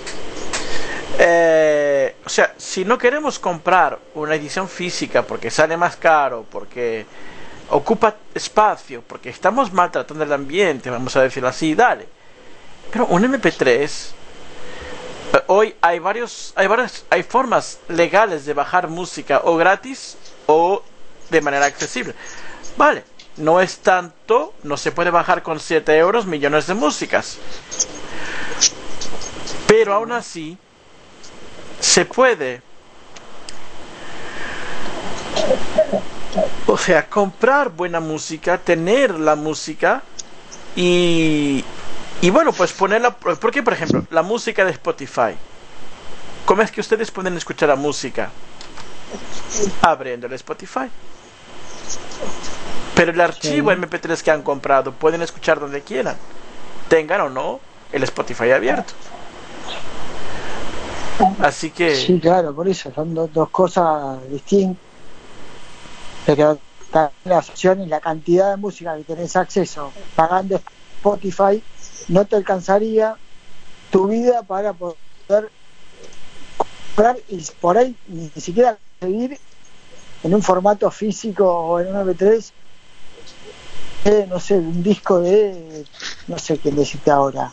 Eh, o sea, si no queremos comprar una edición física porque sale más caro, porque ocupa espacio, porque estamos maltratando el ambiente, vamos a decirlo así, dale. Pero un eme pe tres, eh, hoy hay varios, hay varias, hay formas legales de bajar música, o gratis o de manera accesible. Vale, no es tanto, no se puede bajar con siete euros millones de músicas, pero aún así se puede, o sea, comprar buena música, tener la música y y bueno, pues ponerla, porque por ejemplo la música de Spotify, ¿cómo es que ustedes pueden escuchar la música? Abriendo el Spotify. Pero el archivo Sí. eme pe tres que han comprado pueden escuchar donde quieran, tengan o no el Spotify abierto. Así que Sí, claro, por eso son do- dos cosas distintas. Pero también la opción y la cantidad de música que tenés acceso pagando Spotify no te alcanzaría tu vida para poder comprar y por ahí ni siquiera seguir en un formato físico o en un eme pe tres, eh, no sé, un disco de, no sé qué decirte ahora.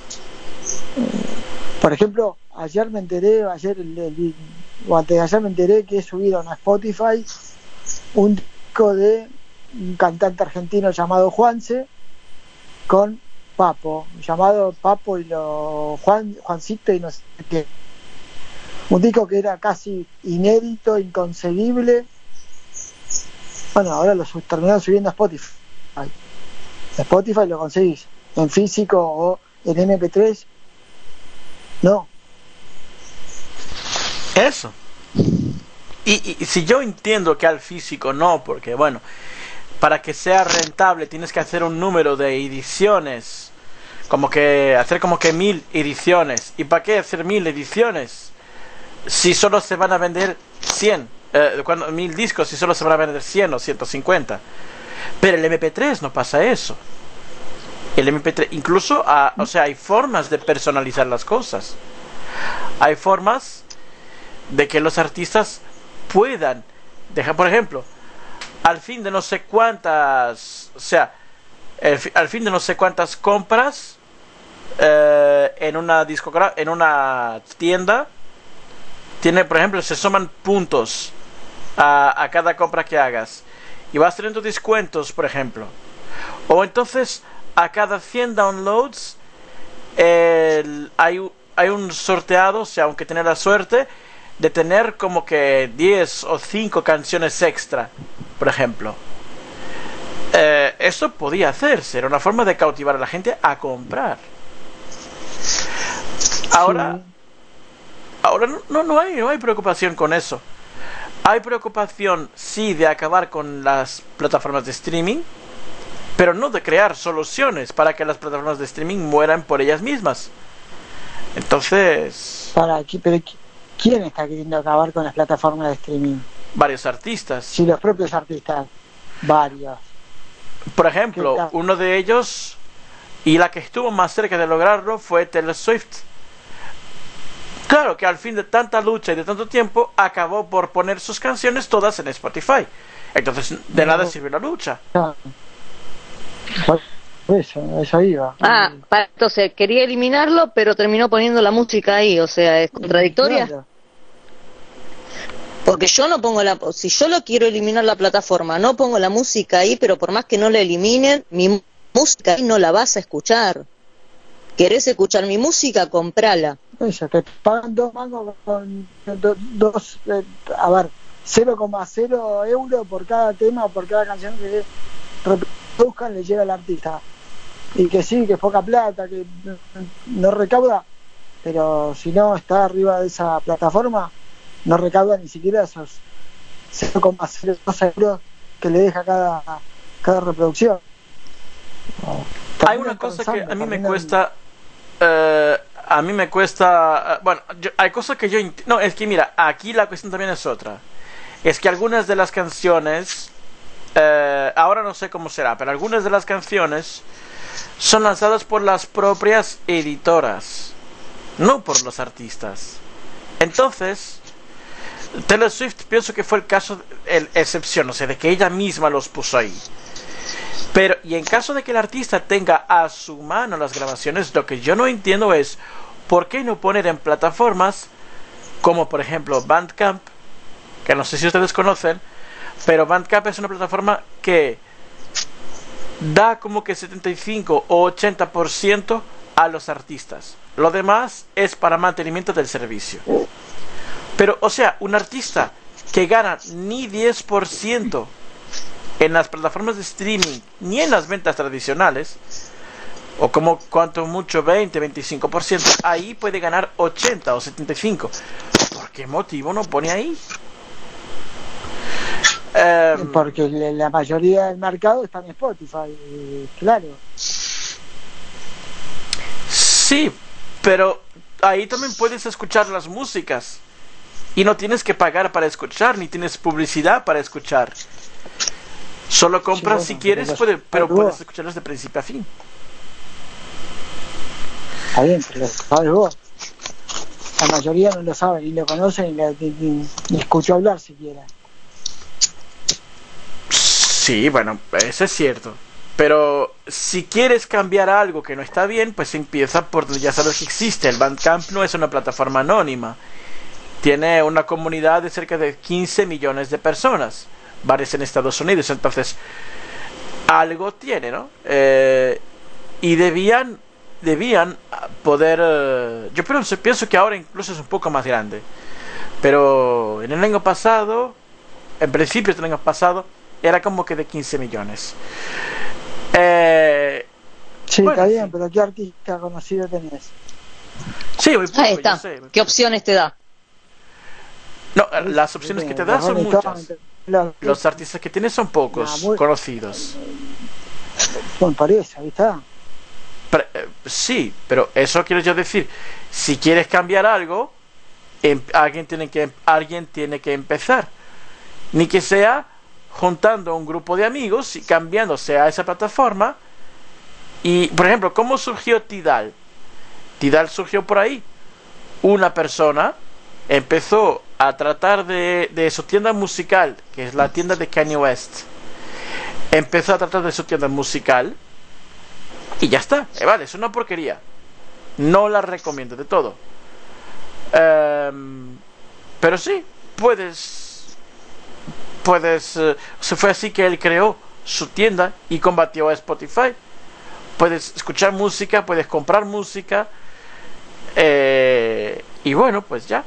Por ejemplo, ayer me enteré, ayer el- el- o antes de ayer me enteré que he subido a Spotify un disco de un cantante argentino llamado Juanse con Papo, llamado Papo y lo Juan Juancito y no sé qué. Un disco que era casi inédito, inconcebible. Bueno, ahora lo su- terminaron subiendo a Spotify. Spotify lo conseguís en físico o en eme pe tres. No. eso. Y, y, y si yo entiendo que al físico no, porque bueno, para que sea rentable tienes que hacer un número de ediciones, como que hacer como que mil ediciones. ¿Y para qué hacer mil ediciones si solo se van a vender cien? Eh, cuando, mil discos si solo se van a vender cien o ciento cincuenta. Pero el eme pe tres no pasa eso. El eme pe tres, incluso, a, o sea, hay formas de personalizar las cosas. Hay formas de que los artistas puedan dejar, por ejemplo, al fin de no sé cuántas, o sea, el, al fin de no sé cuántas compras eh, en una discogra en una tienda, tiene, por ejemplo, se suman puntos a, a cada compra que hagas y vas teniendo descuentos, por ejemplo, o entonces a cada cien downloads el, hay, hay un sorteado, o sea, aunque tener la suerte de tener como que diez o cinco canciones extra, por ejemplo. Eh, eso podía hacerse, era una forma de cautivar a la gente a comprar. Ahora, Sí. ahora no, no, no hay, no hay preocupación con eso. Hay preocupación, sí, de acabar con las plataformas de streaming, pero no de crear soluciones para que las plataformas de streaming mueran por ellas mismas. Entonces, Para aquí, pero qui- ¿quién está queriendo acabar con las plataformas de streaming? varios artistas. Sí, los propios artistas, varios. Por ejemplo, uno de ellos, y la que estuvo más cerca de lograrlo, fue Taylor Swift. Claro que al fin de tanta lucha y de tanto tiempo, acabó por poner sus canciones todas en Spotify. Entonces, de nada sirvió la lucha. Eso, eso iba. Ah, para, entonces quería eliminarlo, pero terminó poniendo la música ahí, o sea, ¿es contradictoria? Claro. Porque yo no pongo la... Si yo lo quiero eliminar la plataforma, no pongo la música ahí, pero por más que no la eliminen, mi música ahí no la vas a escuchar. ¿Querés escuchar mi música? Comprala. Eso, te pagan dos mangos con do, dos, eh, a ver, cero coma cero euros por cada tema, por cada canción que reproduzcan, le llega al artista. Y que sí, que es poca plata, que no recauda, pero si no está arriba de esa plataforma, no recauda ni siquiera esos cero coma cero dos euros que le deja cada, cada reproducción. Hay una cosa que a mí me cuesta, eh, a mí me cuesta, eh, bueno, yo, hay cosas que yo, no, es que mira, aquí la cuestión también es otra, es que algunas de las canciones, eh, ahora no sé cómo será, pero algunas de las canciones son lanzadas por las propias editoras, no por los artistas. Entonces, Taylor Swift pienso que fue el caso, el excepción, o sea, de que ella misma los puso ahí. Pero, y en caso de que el artista tenga a su mano las grabaciones, lo que yo no entiendo es ¿por qué no poner en plataformas como por ejemplo Bandcamp? Que no sé si ustedes conocen, pero Bandcamp es una plataforma que da como que setenta y cinco o ochenta por ciento a los artistas. Lo demás es para mantenimiento del servicio. Pero, o sea, un artista que gana ni diez por ciento en las plataformas de streaming, ni en las ventas tradicionales, o como cuanto mucho veinte, veinticinco por ciento, ahí puede ganar ochenta o setenta y cinco. ¿Por qué motivo no pone ahí? Um, Porque la mayoría del mercado está en Spotify, claro. Sí, pero ahí también puedes escuchar las músicas y no tienes que pagar para escuchar, ni tienes publicidad para escuchar. Solo compras sí, bueno, si quieres, pero, puede, pero puedes escucharlas de principio a fin. Está bien, pero lo sabes vos. La mayoría no lo sabe, ni lo conocen, ni, ni, ni, ni escuchó hablar siquiera. Sí, bueno, eso es cierto. Pero si quieres cambiar algo que no está bien, pues empieza por donde ya sabes que existe. El Bandcamp no es una plataforma anónima. Tiene una comunidad de cerca de quince millones de personas, varias en Estados Unidos. Entonces, algo tiene, ¿no? Eh, y debían debían poder... Eh, yo pienso, pienso que ahora incluso es un poco más grande. Pero en el año pasado, en principio del año pasado, era como que de quince millones. Eh, sí, bueno, está bien, sí. Pero ¿qué artista conocido tenés? Sí, muy poco, ahí está. yo sé. ¿Qué opciones te da? No, las opciones que te da son muchas. Los artistas que tienes son pocos nah, muy... conocidos. Bueno, parece, ahí está. Pero, eh, sí, pero eso quiero yo decir. Si quieres cambiar algo, em, alguien tiene que alguien tiene que empezar. Ni que sea juntando a un grupo de amigos y cambiándose a esa plataforma. Y, por ejemplo, ¿cómo surgió Tidal? Tidal surgió por ahí. Una persona empezó a tratar de, de su tienda musical, que es la tienda de Kanye West. Empezó a tratar de su tienda musical y ya está. Eh, vale, es una porquería. No la recomiendo de todo. Um, pero sí, puedes... Puedes... Uh, se fue así que él creó su tienda y combatió a Spotify. Puedes escuchar música, puedes comprar música. Eh, y bueno, pues ya.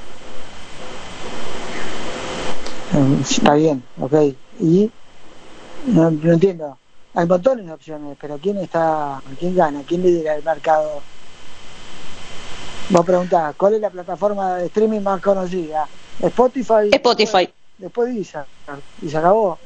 Está bien, ok. Y no, no entiendo. Hay montones de opciones, pero ¿quién está, quién gana? ¿Quién lidera el mercado? Vos preguntás, ¿cuál es la plataforma de streaming más conocida? Spotify. Spotify. Después, después dice, y se acabó.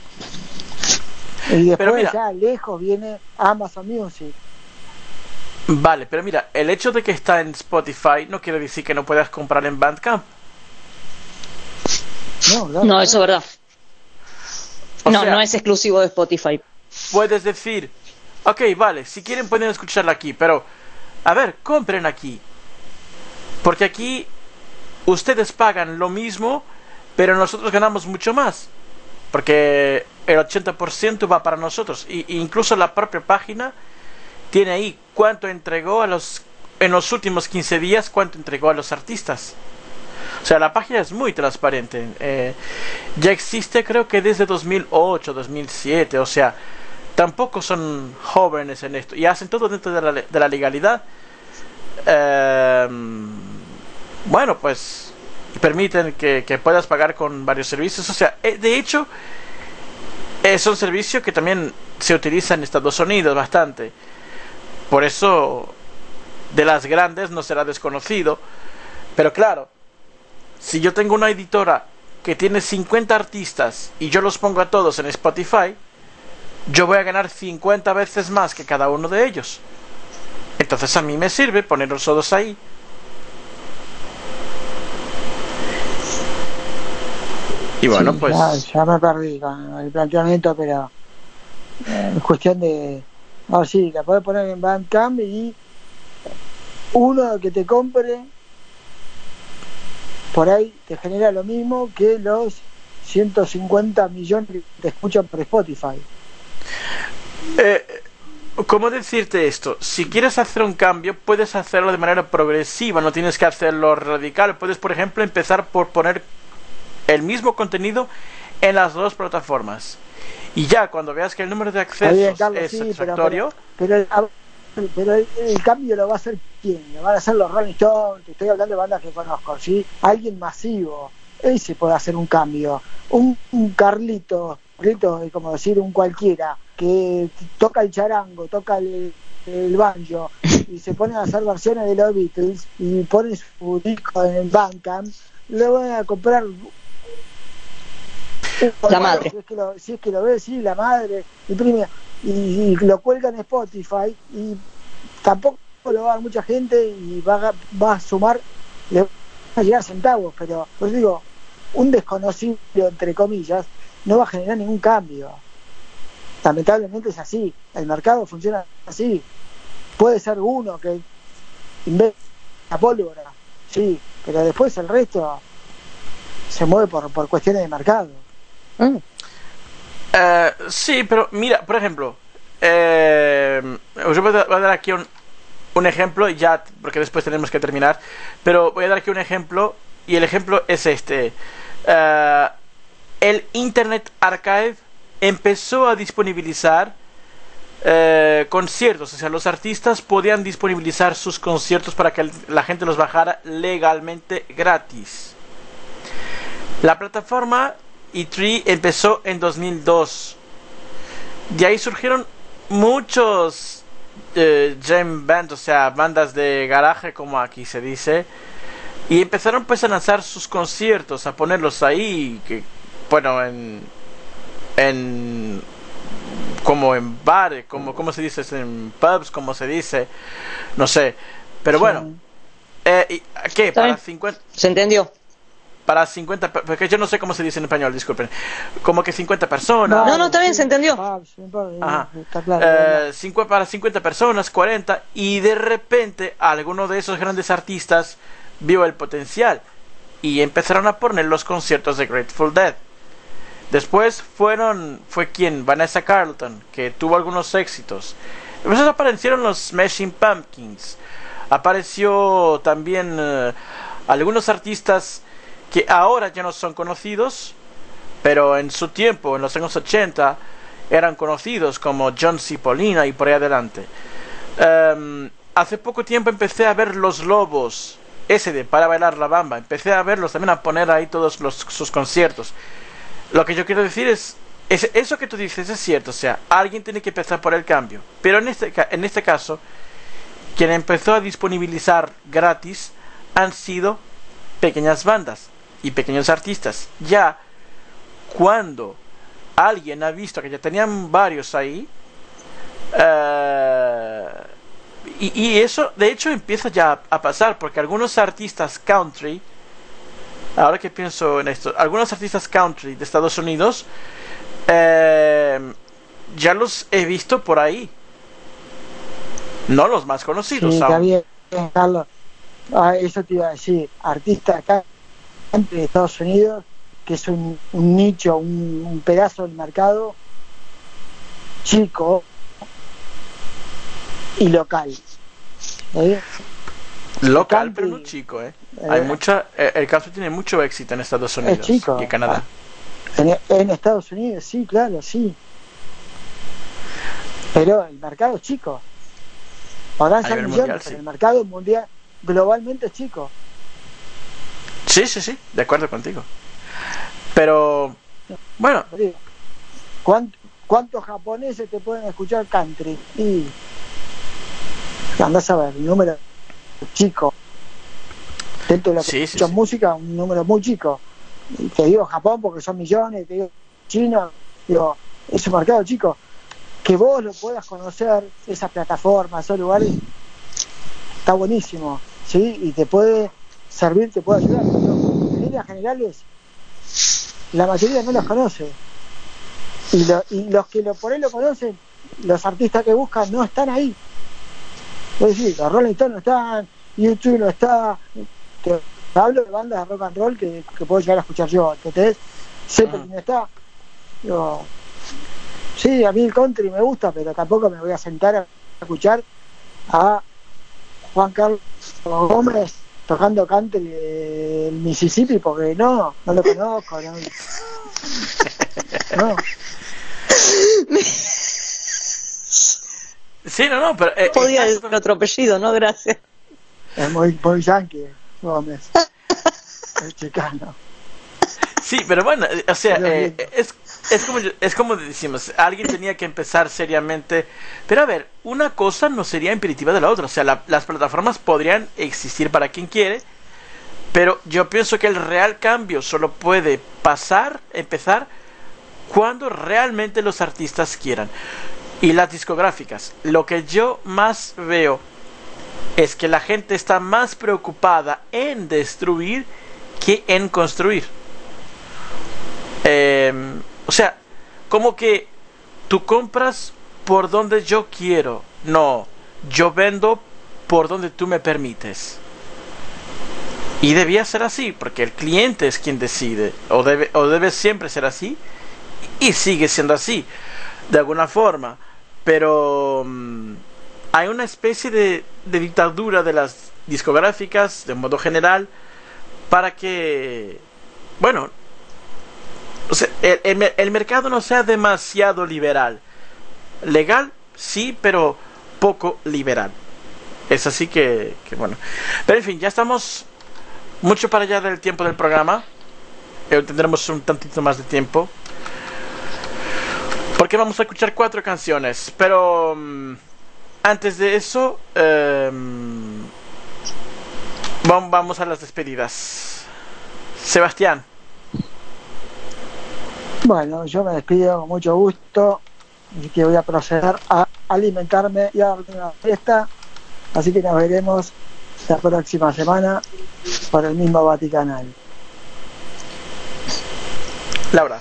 Y después mira, ya lejos viene Amazon Music. Vale, pero mira, el hecho de que está en Spotify no quiere decir que no puedas comprar en Bandcamp. No, claro, No, eso es verdad. O No, sea, no es exclusivo de Spotify. puedes decir, ok, vale, si quieren pueden escucharla aquí, pero, a ver, compren aquí. Porque aquí ustedes pagan lo mismo, pero nosotros ganamos mucho más. Porque el ochenta por ciento va para nosotros. Y, y incluso la propia página tiene ahí cuánto entregó a los, en los últimos quince días, cuánto entregó a los artistas. O sea, la página es muy transparente. Eh, ya existe creo que desde dos mil ocho, dos mil siete. O sea, tampoco son jóvenes en esto. Y hacen todo dentro de la, de la legalidad. Eh, bueno, pues permiten que, que puedas pagar con varios servicios. O sea, eh, de hecho, es un servicio que también se utiliza en Estados Unidos bastante. Por eso, de las grandes no será desconocido. Pero claro, si yo tengo una editora que tiene cincuenta artistas y yo los pongo a todos en Spotify, yo voy a ganar cincuenta veces más que cada uno de ellos. Entonces a mí me sirve ponerlos todos ahí. Y bueno, Sí, pues... ya, ya me perdí con el planteamiento, pero eh, es cuestión de... No, sí, la podés poner en Bandcamp y uno que te compre por ahí te genera lo mismo que los ciento cincuenta millones que te escuchan por Spotify. Eh, ¿Cómo decirte esto? Si quieres hacer un cambio, puedes hacerlo de manera progresiva, no tienes que hacerlo radical. Puedes, por ejemplo, empezar por poner el mismo contenido en las dos plataformas. Y ya cuando veas que el número de accesos Bien, Carlos, es sí, pero, satisfactorio... pero, pero, pero el, el cambio lo va a hacer quién, lo van a hacer los Rolling Stones, te estoy hablando de bandas que conozco, ¿sí? Alguien masivo, ese puede hacer un cambio. Un, un Carlito, Carlito es como decir un cualquiera, que toca el charango, toca el, el banjo y se pone a hacer versiones de los Beatles y pone su disco en el Bandcamp, le van a comprar La madre. Si es que lo, si es que lo ve, sí, la madre, imprime y, y lo cuelga en Spotify y tampoco lo va a dar mucha gente y va a, va a sumar, le van a llegar centavos, pero pues digo, un desconocido entre comillas no va a generar ningún cambio. Lamentablemente es así, el mercado funciona así. Puede ser uno que inventa la pólvora, sí, pero después el resto se mueve por, por cuestiones de mercado. Mm. Eh, sí, pero mira, por ejemplo, eh, os voy a dar aquí un, un ejemplo, ya, porque después tenemos que terminar, pero voy a dar aquí un ejemplo, y el ejemplo es este. Eh, el Internet Archive empezó a disponibilizar eh, conciertos, o sea, los artistas podían disponibilizar sus conciertos para que la gente los bajara legalmente gratis. La plataforma E tres empezó en dos mil dos. De ahí surgieron muchos eh, jam bands, o sea, bandas de garaje, como aquí se dice, y empezaron pues a lanzar sus conciertos, a ponerlos ahí, que, bueno, en, en como en bares, como, ¿cómo se dice? En pubs, como se dice, no sé, pero Sí. bueno, eh, ¿qué? Está Para bien. cincuenta... ¿Se entendió? Para cincuenta, porque yo no sé cómo se dice en español, disculpen. Como que cincuenta personas. No, no, está bien, se entendió. Ah, sí, Ajá. está claro. Eh, cincu- para cincuenta personas, cuarenta, y de repente alguno de esos grandes artistas vio el potencial y empezaron a poner los conciertos de Grateful Dead. Después fueron, fue quien, Vanessa Carlton, que tuvo algunos éxitos. Después aparecieron los Smashing Pumpkins. Apareció también eh, algunos artistas que ahora ya no son conocidos, pero en su tiempo, en los años ochenta, eran conocidos, como John Cipollina y por ahí adelante. Um, hace poco tiempo empecé a ver Los Lobos, ese de Para Bailar la Bamba, empecé a verlos también, a poner ahí todos los, sus conciertos. Lo que yo quiero decir es, es, eso que tú dices es cierto, o sea, alguien tiene que empezar por el cambio, pero en este, en este caso, quien empezó a disponibilizar gratis han sido pequeñas bandas y pequeños artistas. Ya cuando alguien ha visto que ya tenían varios ahí, uh, y, y eso de hecho empieza ya a pasar, porque algunos artistas country ahora que pienso en esto, algunos artistas country de Estados Unidos eh, ya los he visto por ahí. No los más conocidos Sí, aún. está bien, Carlos. Ah, eso te iba a decir, artista acá de Estados Unidos, que es un, un nicho, un, un pedazo del mercado chico y local. ¿Eh? Local, country, pero no chico, ¿eh? eh, Hay mucha, eh, el country tiene mucho éxito en Estados Unidos chico. y en Canadá. En, en Estados Unidos, sí, claro, sí. Pero el mercado es chico. Podrán A ser nivel millones, mundial, pero sí. el mercado mundial globalmente es chico. Sí, sí, sí, de acuerdo contigo. Pero, bueno, ¿Cuánto, ¿Cuántos japoneses te pueden escuchar country? Y andás a ver, el número chico. Dentro de lo que Sí, sí, escuchan sí. música, un número muy chico. Y te digo Japón porque son millones, te digo China, digo, es un mercado chico. Que vos lo puedas conocer, esas plataformas, esos lugares, está buenísimo, ¿sí? Y te puede servir, te puede ayudar. Pero en líneas generales, la mayoría no los conoce. Y, lo, y los que lo, por ahí lo conocen, los artistas que buscan no están ahí. Es decir, los Rolling Stones no están, YouTube no está. Te, te hablo de bandas de rock and roll que, que puedo llegar a escuchar yo. ¿Entendés? Zeppelin no está. Digo, sí, a mí el country me gusta, pero tampoco me voy a sentar a escuchar a Juan Carlos Gómez tocando country del Mississippi, porque no, no lo conozco, no. No. sí, no, no, pero... eh, Podía exacto. decir otro apellido, ¿no? Gracias. Es muy, muy yankee, Gómez. Es chicano. Sí, pero bueno, eh, o sea, Pero eh, bien. es, es, como, yo- es como decimos, alguien tenía que empezar seriamente. Pero a ver, una cosa no sería imperativa de la otra. O sea, la- las plataformas podrían existir para quien quiere, pero yo pienso que el real cambio solo puede pasar, empezar, cuando realmente los artistas quieran. Y las discográficas, lo que yo más veo es que la gente está más preocupada en destruir que en construir. Eh, o sea, como que tú compras por donde yo quiero. No, yo vendo por donde tú me permites. Y debía ser así, porque el cliente es quien decide. O debe, o debe siempre ser así. Y sigue siendo así, de alguna forma. Pero um, hay una especie de, de dictadura de las discográficas, de modo general, para que, bueno, o sea, el, el, el mercado no sea demasiado liberal. Legal, sí, pero poco liberal. Es así que, que bueno. Pero en fin, ya estamos mucho para allá del tiempo del programa. Eh, tendremos un tantito más de tiempo, porque vamos a escuchar cuatro canciones. Pero um, antes de eso, um, vamos a las despedidas. Sebastián. Bueno, yo me despido con mucho gusto y que voy a proceder a alimentarme y a darme una fiesta. Así que nos veremos la próxima semana por el mismo Vaticanal. Laura.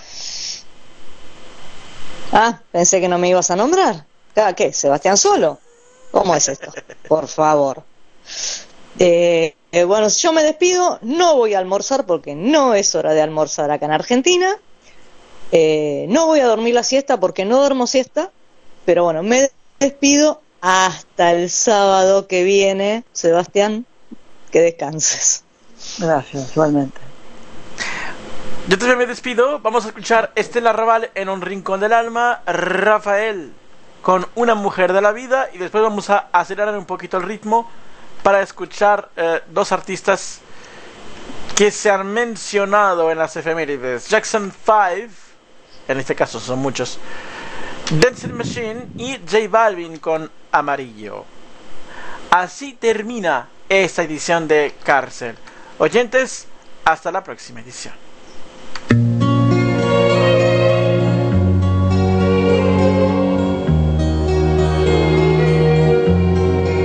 Ah, pensé que no me ibas a nombrar. Ah, ¿qué? ¿Sebastián solo? ¿Cómo es esto? Por favor. Eh, eh, bueno, yo me despido. No voy a almorzar porque no es hora de almorzar acá en Argentina. Eh, no voy a dormir la siesta porque no duermo siesta. Pero bueno, me despido hasta el sábado que viene. Sebastián, que descanses. Gracias, igualmente. Yo también me despido. Vamos a escuchar Estela Raval en Un Rincón del Alma, Rafael con Una Mujer de la Vida, y después vamos a acelerar un poquito el ritmo para escuchar eh, dos artistas que se han mencionado en las efemérides: Jackson five, en este caso son muchos, Dancing Machine y J Balvin con Amarillo. Así termina esta edición de Cárcel. Oyentes, hasta la próxima edición.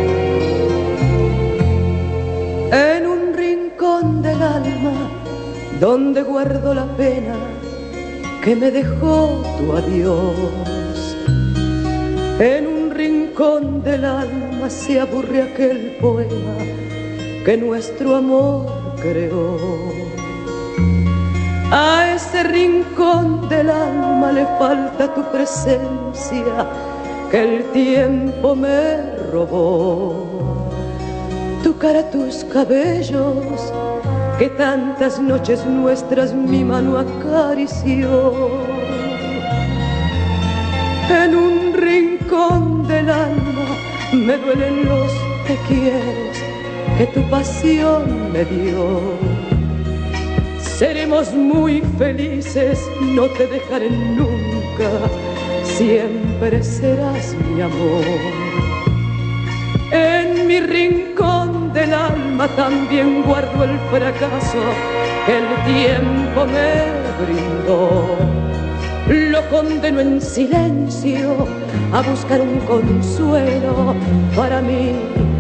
En un rincón del alma que me dejó tu adiós. En un rincón del alma se aburre aquel poema que nuestro amor creó. A ese rincón del alma le falta tu presencia que el tiempo me robó. Tu cara, tus cabellos, que tantas noches nuestras mi mano acarició. En un rincón del alma me duelen los te quieres que tu pasión me dio. Seremos muy felices, no te dejaré nunca, siempre serás mi amor. En mi rincón del alma también guardo el fracaso que el tiempo me brindó. Lo condeno en silencio a buscar un consuelo para mi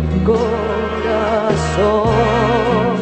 corazón.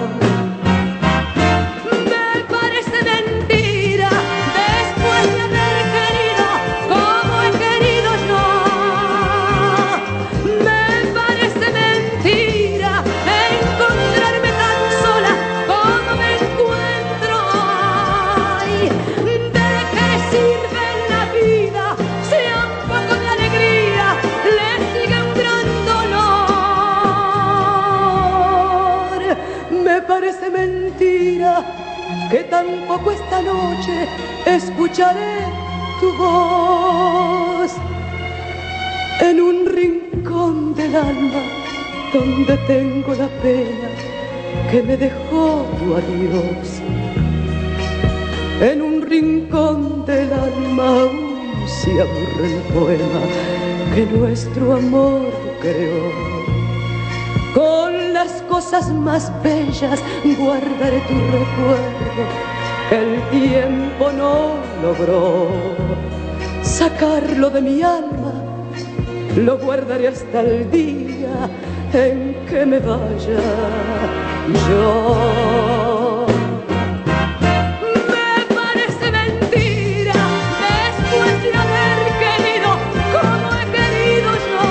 Parece mentira que tampoco esta noche escucharé tu voz en un rincón del alma donde tengo la pena que me dejó tu adiós. En un rincón del alma aún se aburre el poema que nuestro amor creó. Con las cosas más bellas guardaré tu recuerdo, el tiempo no logró sacarlo de mi alma, lo guardaré hasta el día en que me vaya yo. Me parece mentira, después de haber querido como he querido yo.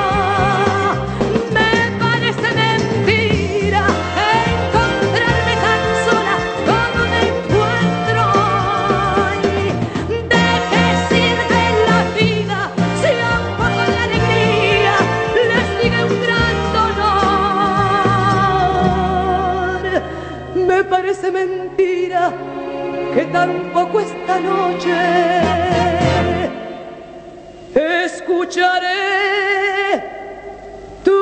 Parece mentira que tampoco esta noche escucharé tu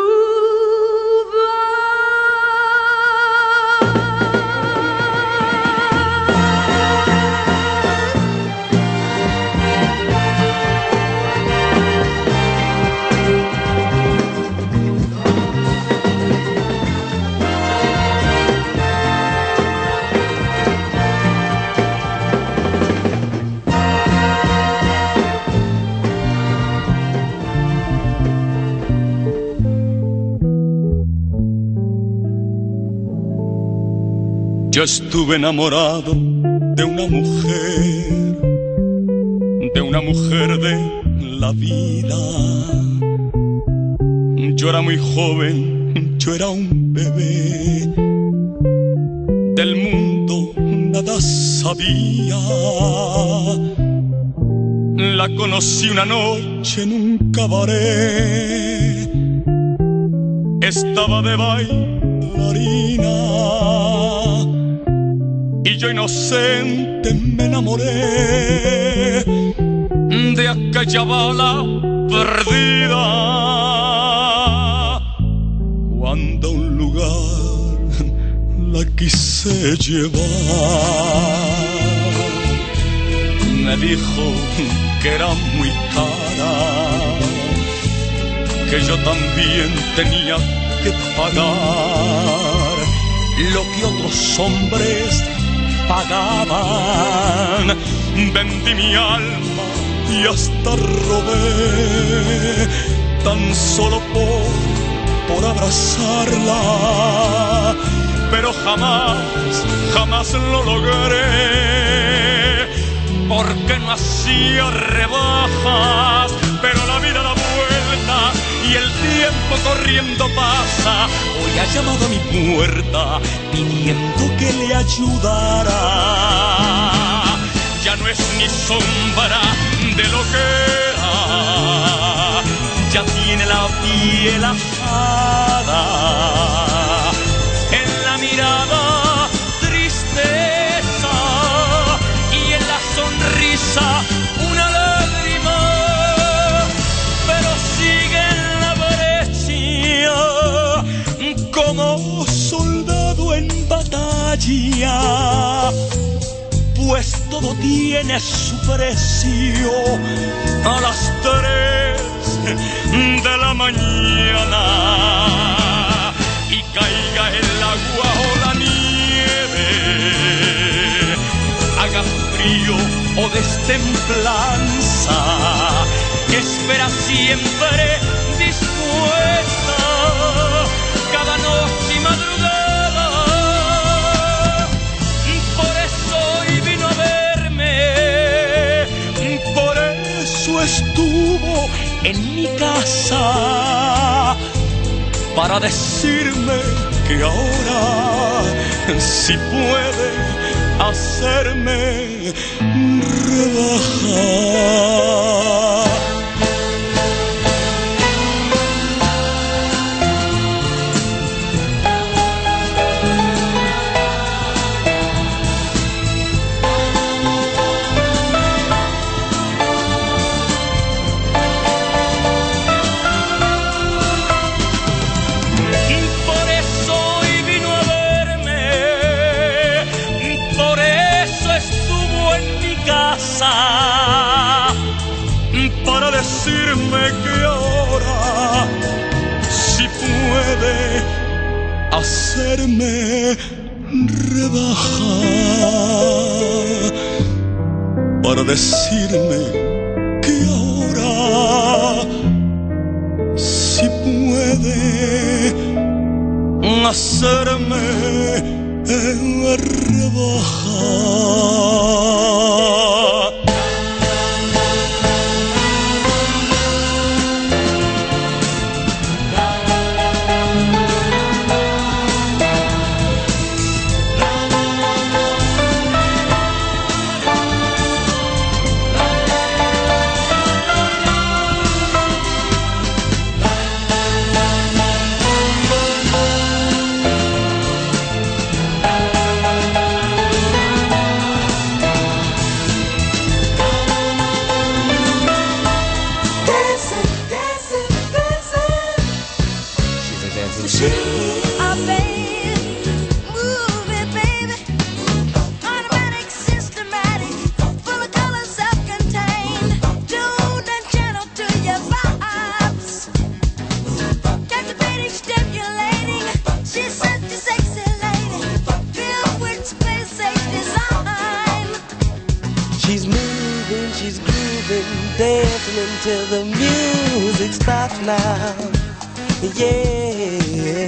Yo estuve enamorado de una mujer, de una mujer de la vida. Yo era muy joven, yo era un bebé, del mundo nada sabía. La conocí una noche en un cabaret, estaba de bailarina y yo inocente me enamoré de aquella bala perdida. Cuando a un lugar la quise llevar, me dijo que era muy cara, que yo también tenía que pagar lo que otros hombres pagaban. Vendí mi alma y hasta robé, tan solo por, por abrazarla, pero jamás, jamás lo logré. porque no hacía rebajas, pero la vida da vuelta y el tiempo corriendo pasa. Hoy ha llamado a mi puerta pidiendo que le ayudara. Ya no es ni sombra de lo que era, ya tiene la piel ajada, en la mirada tristeza y en la sonrisa una lágrima, pero sigue en la brecha como soldado en batalla, pues todo tiene su precio a las tres de la mañana. Y caiga el agua o la nieve, haga frío o destemplanza, espera siempre dispuesta cada noche y madrugada. Por eso hoy vino a verme, por eso estuvo en mi casa, para decirme que ahora sí puede hacerme rebajar. Para decirme que ahora sí puede hacerme rebajar, para decirme que ahora sí puede hacerme rebajar. Till the music stops now, yeah.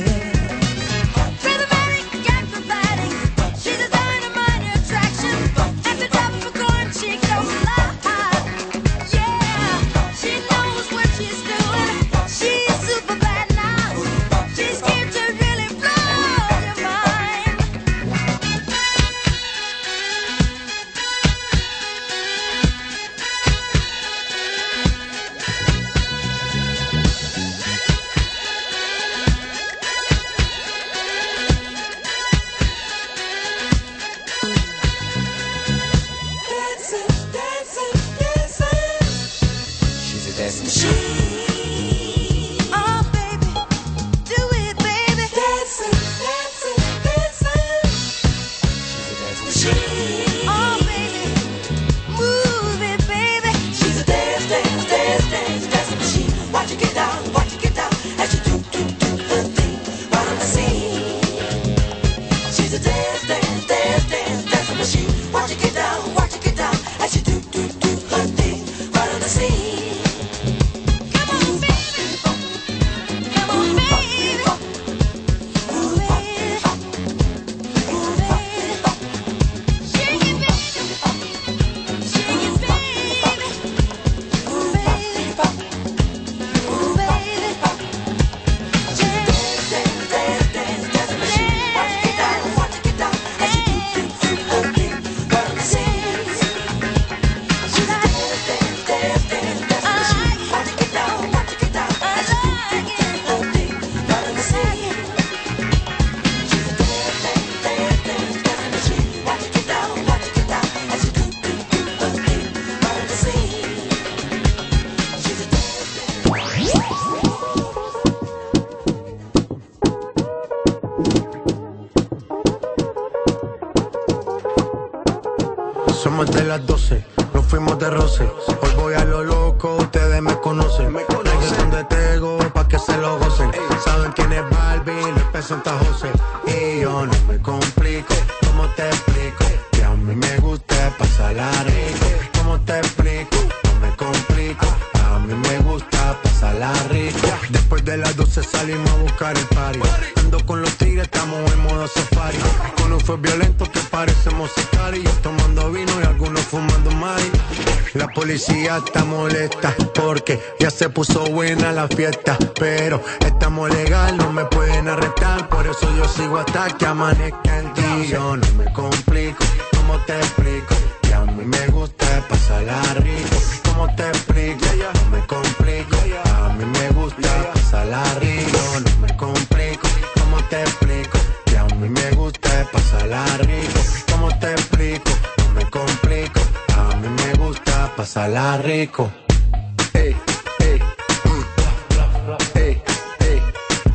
las doce, nos fuimos de roce. Hoy voy a lo loco, ustedes me conocen. Me conocen de Tego, pa' que se lo gocen. Saben quién es Barbie, les presenta José. Y yo no me complico, ¿cómo te explico? Que a mí me gusta pasarla rico. ¿Cómo te explico? No me complico, a mí me gusta pasarla rico. Después de las doce salimos a buscar el party. Ando con los tigres, estamos en modo safari. Con un fue violento que parecemos sicarios. Tomando vino y algunos fumando mari. La policía está molesta porque ya se puso buena la fiesta. Pero estamos legal, no me pueden arrestar. Por eso yo sigo hasta que amanezca el día. Yo no me complico, ¿cómo te explico? Que a mí me gusta pasarla rico. ¿Cómo te explico? No me complico, a mí me gusta pasarla rico. No me complico, ¿cómo te explico? Que a mí me gusta pasarla rico. ¿Cómo te explico? No me complico, a mí me gusta pasarla rico. Ey, ey, mm, ey, ey,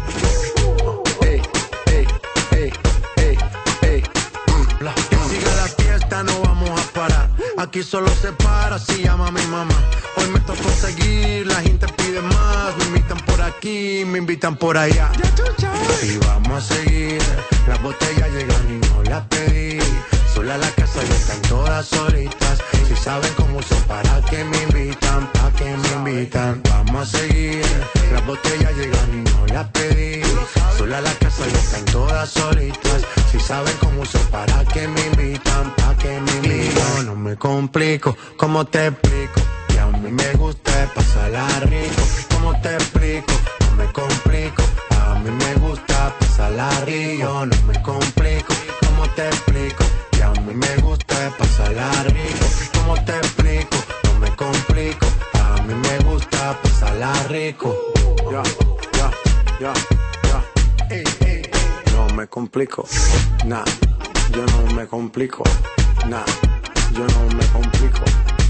ey, ey, ey, ey, ey, mm. Que siga la fiesta, no vamos a parar. Aquí solo se para si llama a mi mamá. Hoy me tocó seguir, la gente pide más. Me invitan por aquí, me invitan por allá. Y vamos a seguir, las botellas llegan y no las pedí. Sola la casa y están todas solitas. Si saben cómo son, para que me invitan, pa' que me invitan. Vamos a seguir, las botellas llegan y no las pedí. Sola la casa y están todas solitas. Si saben cómo son, para que me invitan, pa' que me invitan. No me complico, ¿cómo te explico? Que a mí me gusta pasarla rico. ¿Cómo te explico? No me complico, a mí me gusta pasarla rico. No me complico, ¿cómo te explico? Que a mí me gusta pasarla rico. ¿Cómo te explico? No me complico, a mí me gusta pasarla rico. Ya, ya, ya, ya. Ey, ey. No me complico, nah, yo no me complico, nah, yo no me complico.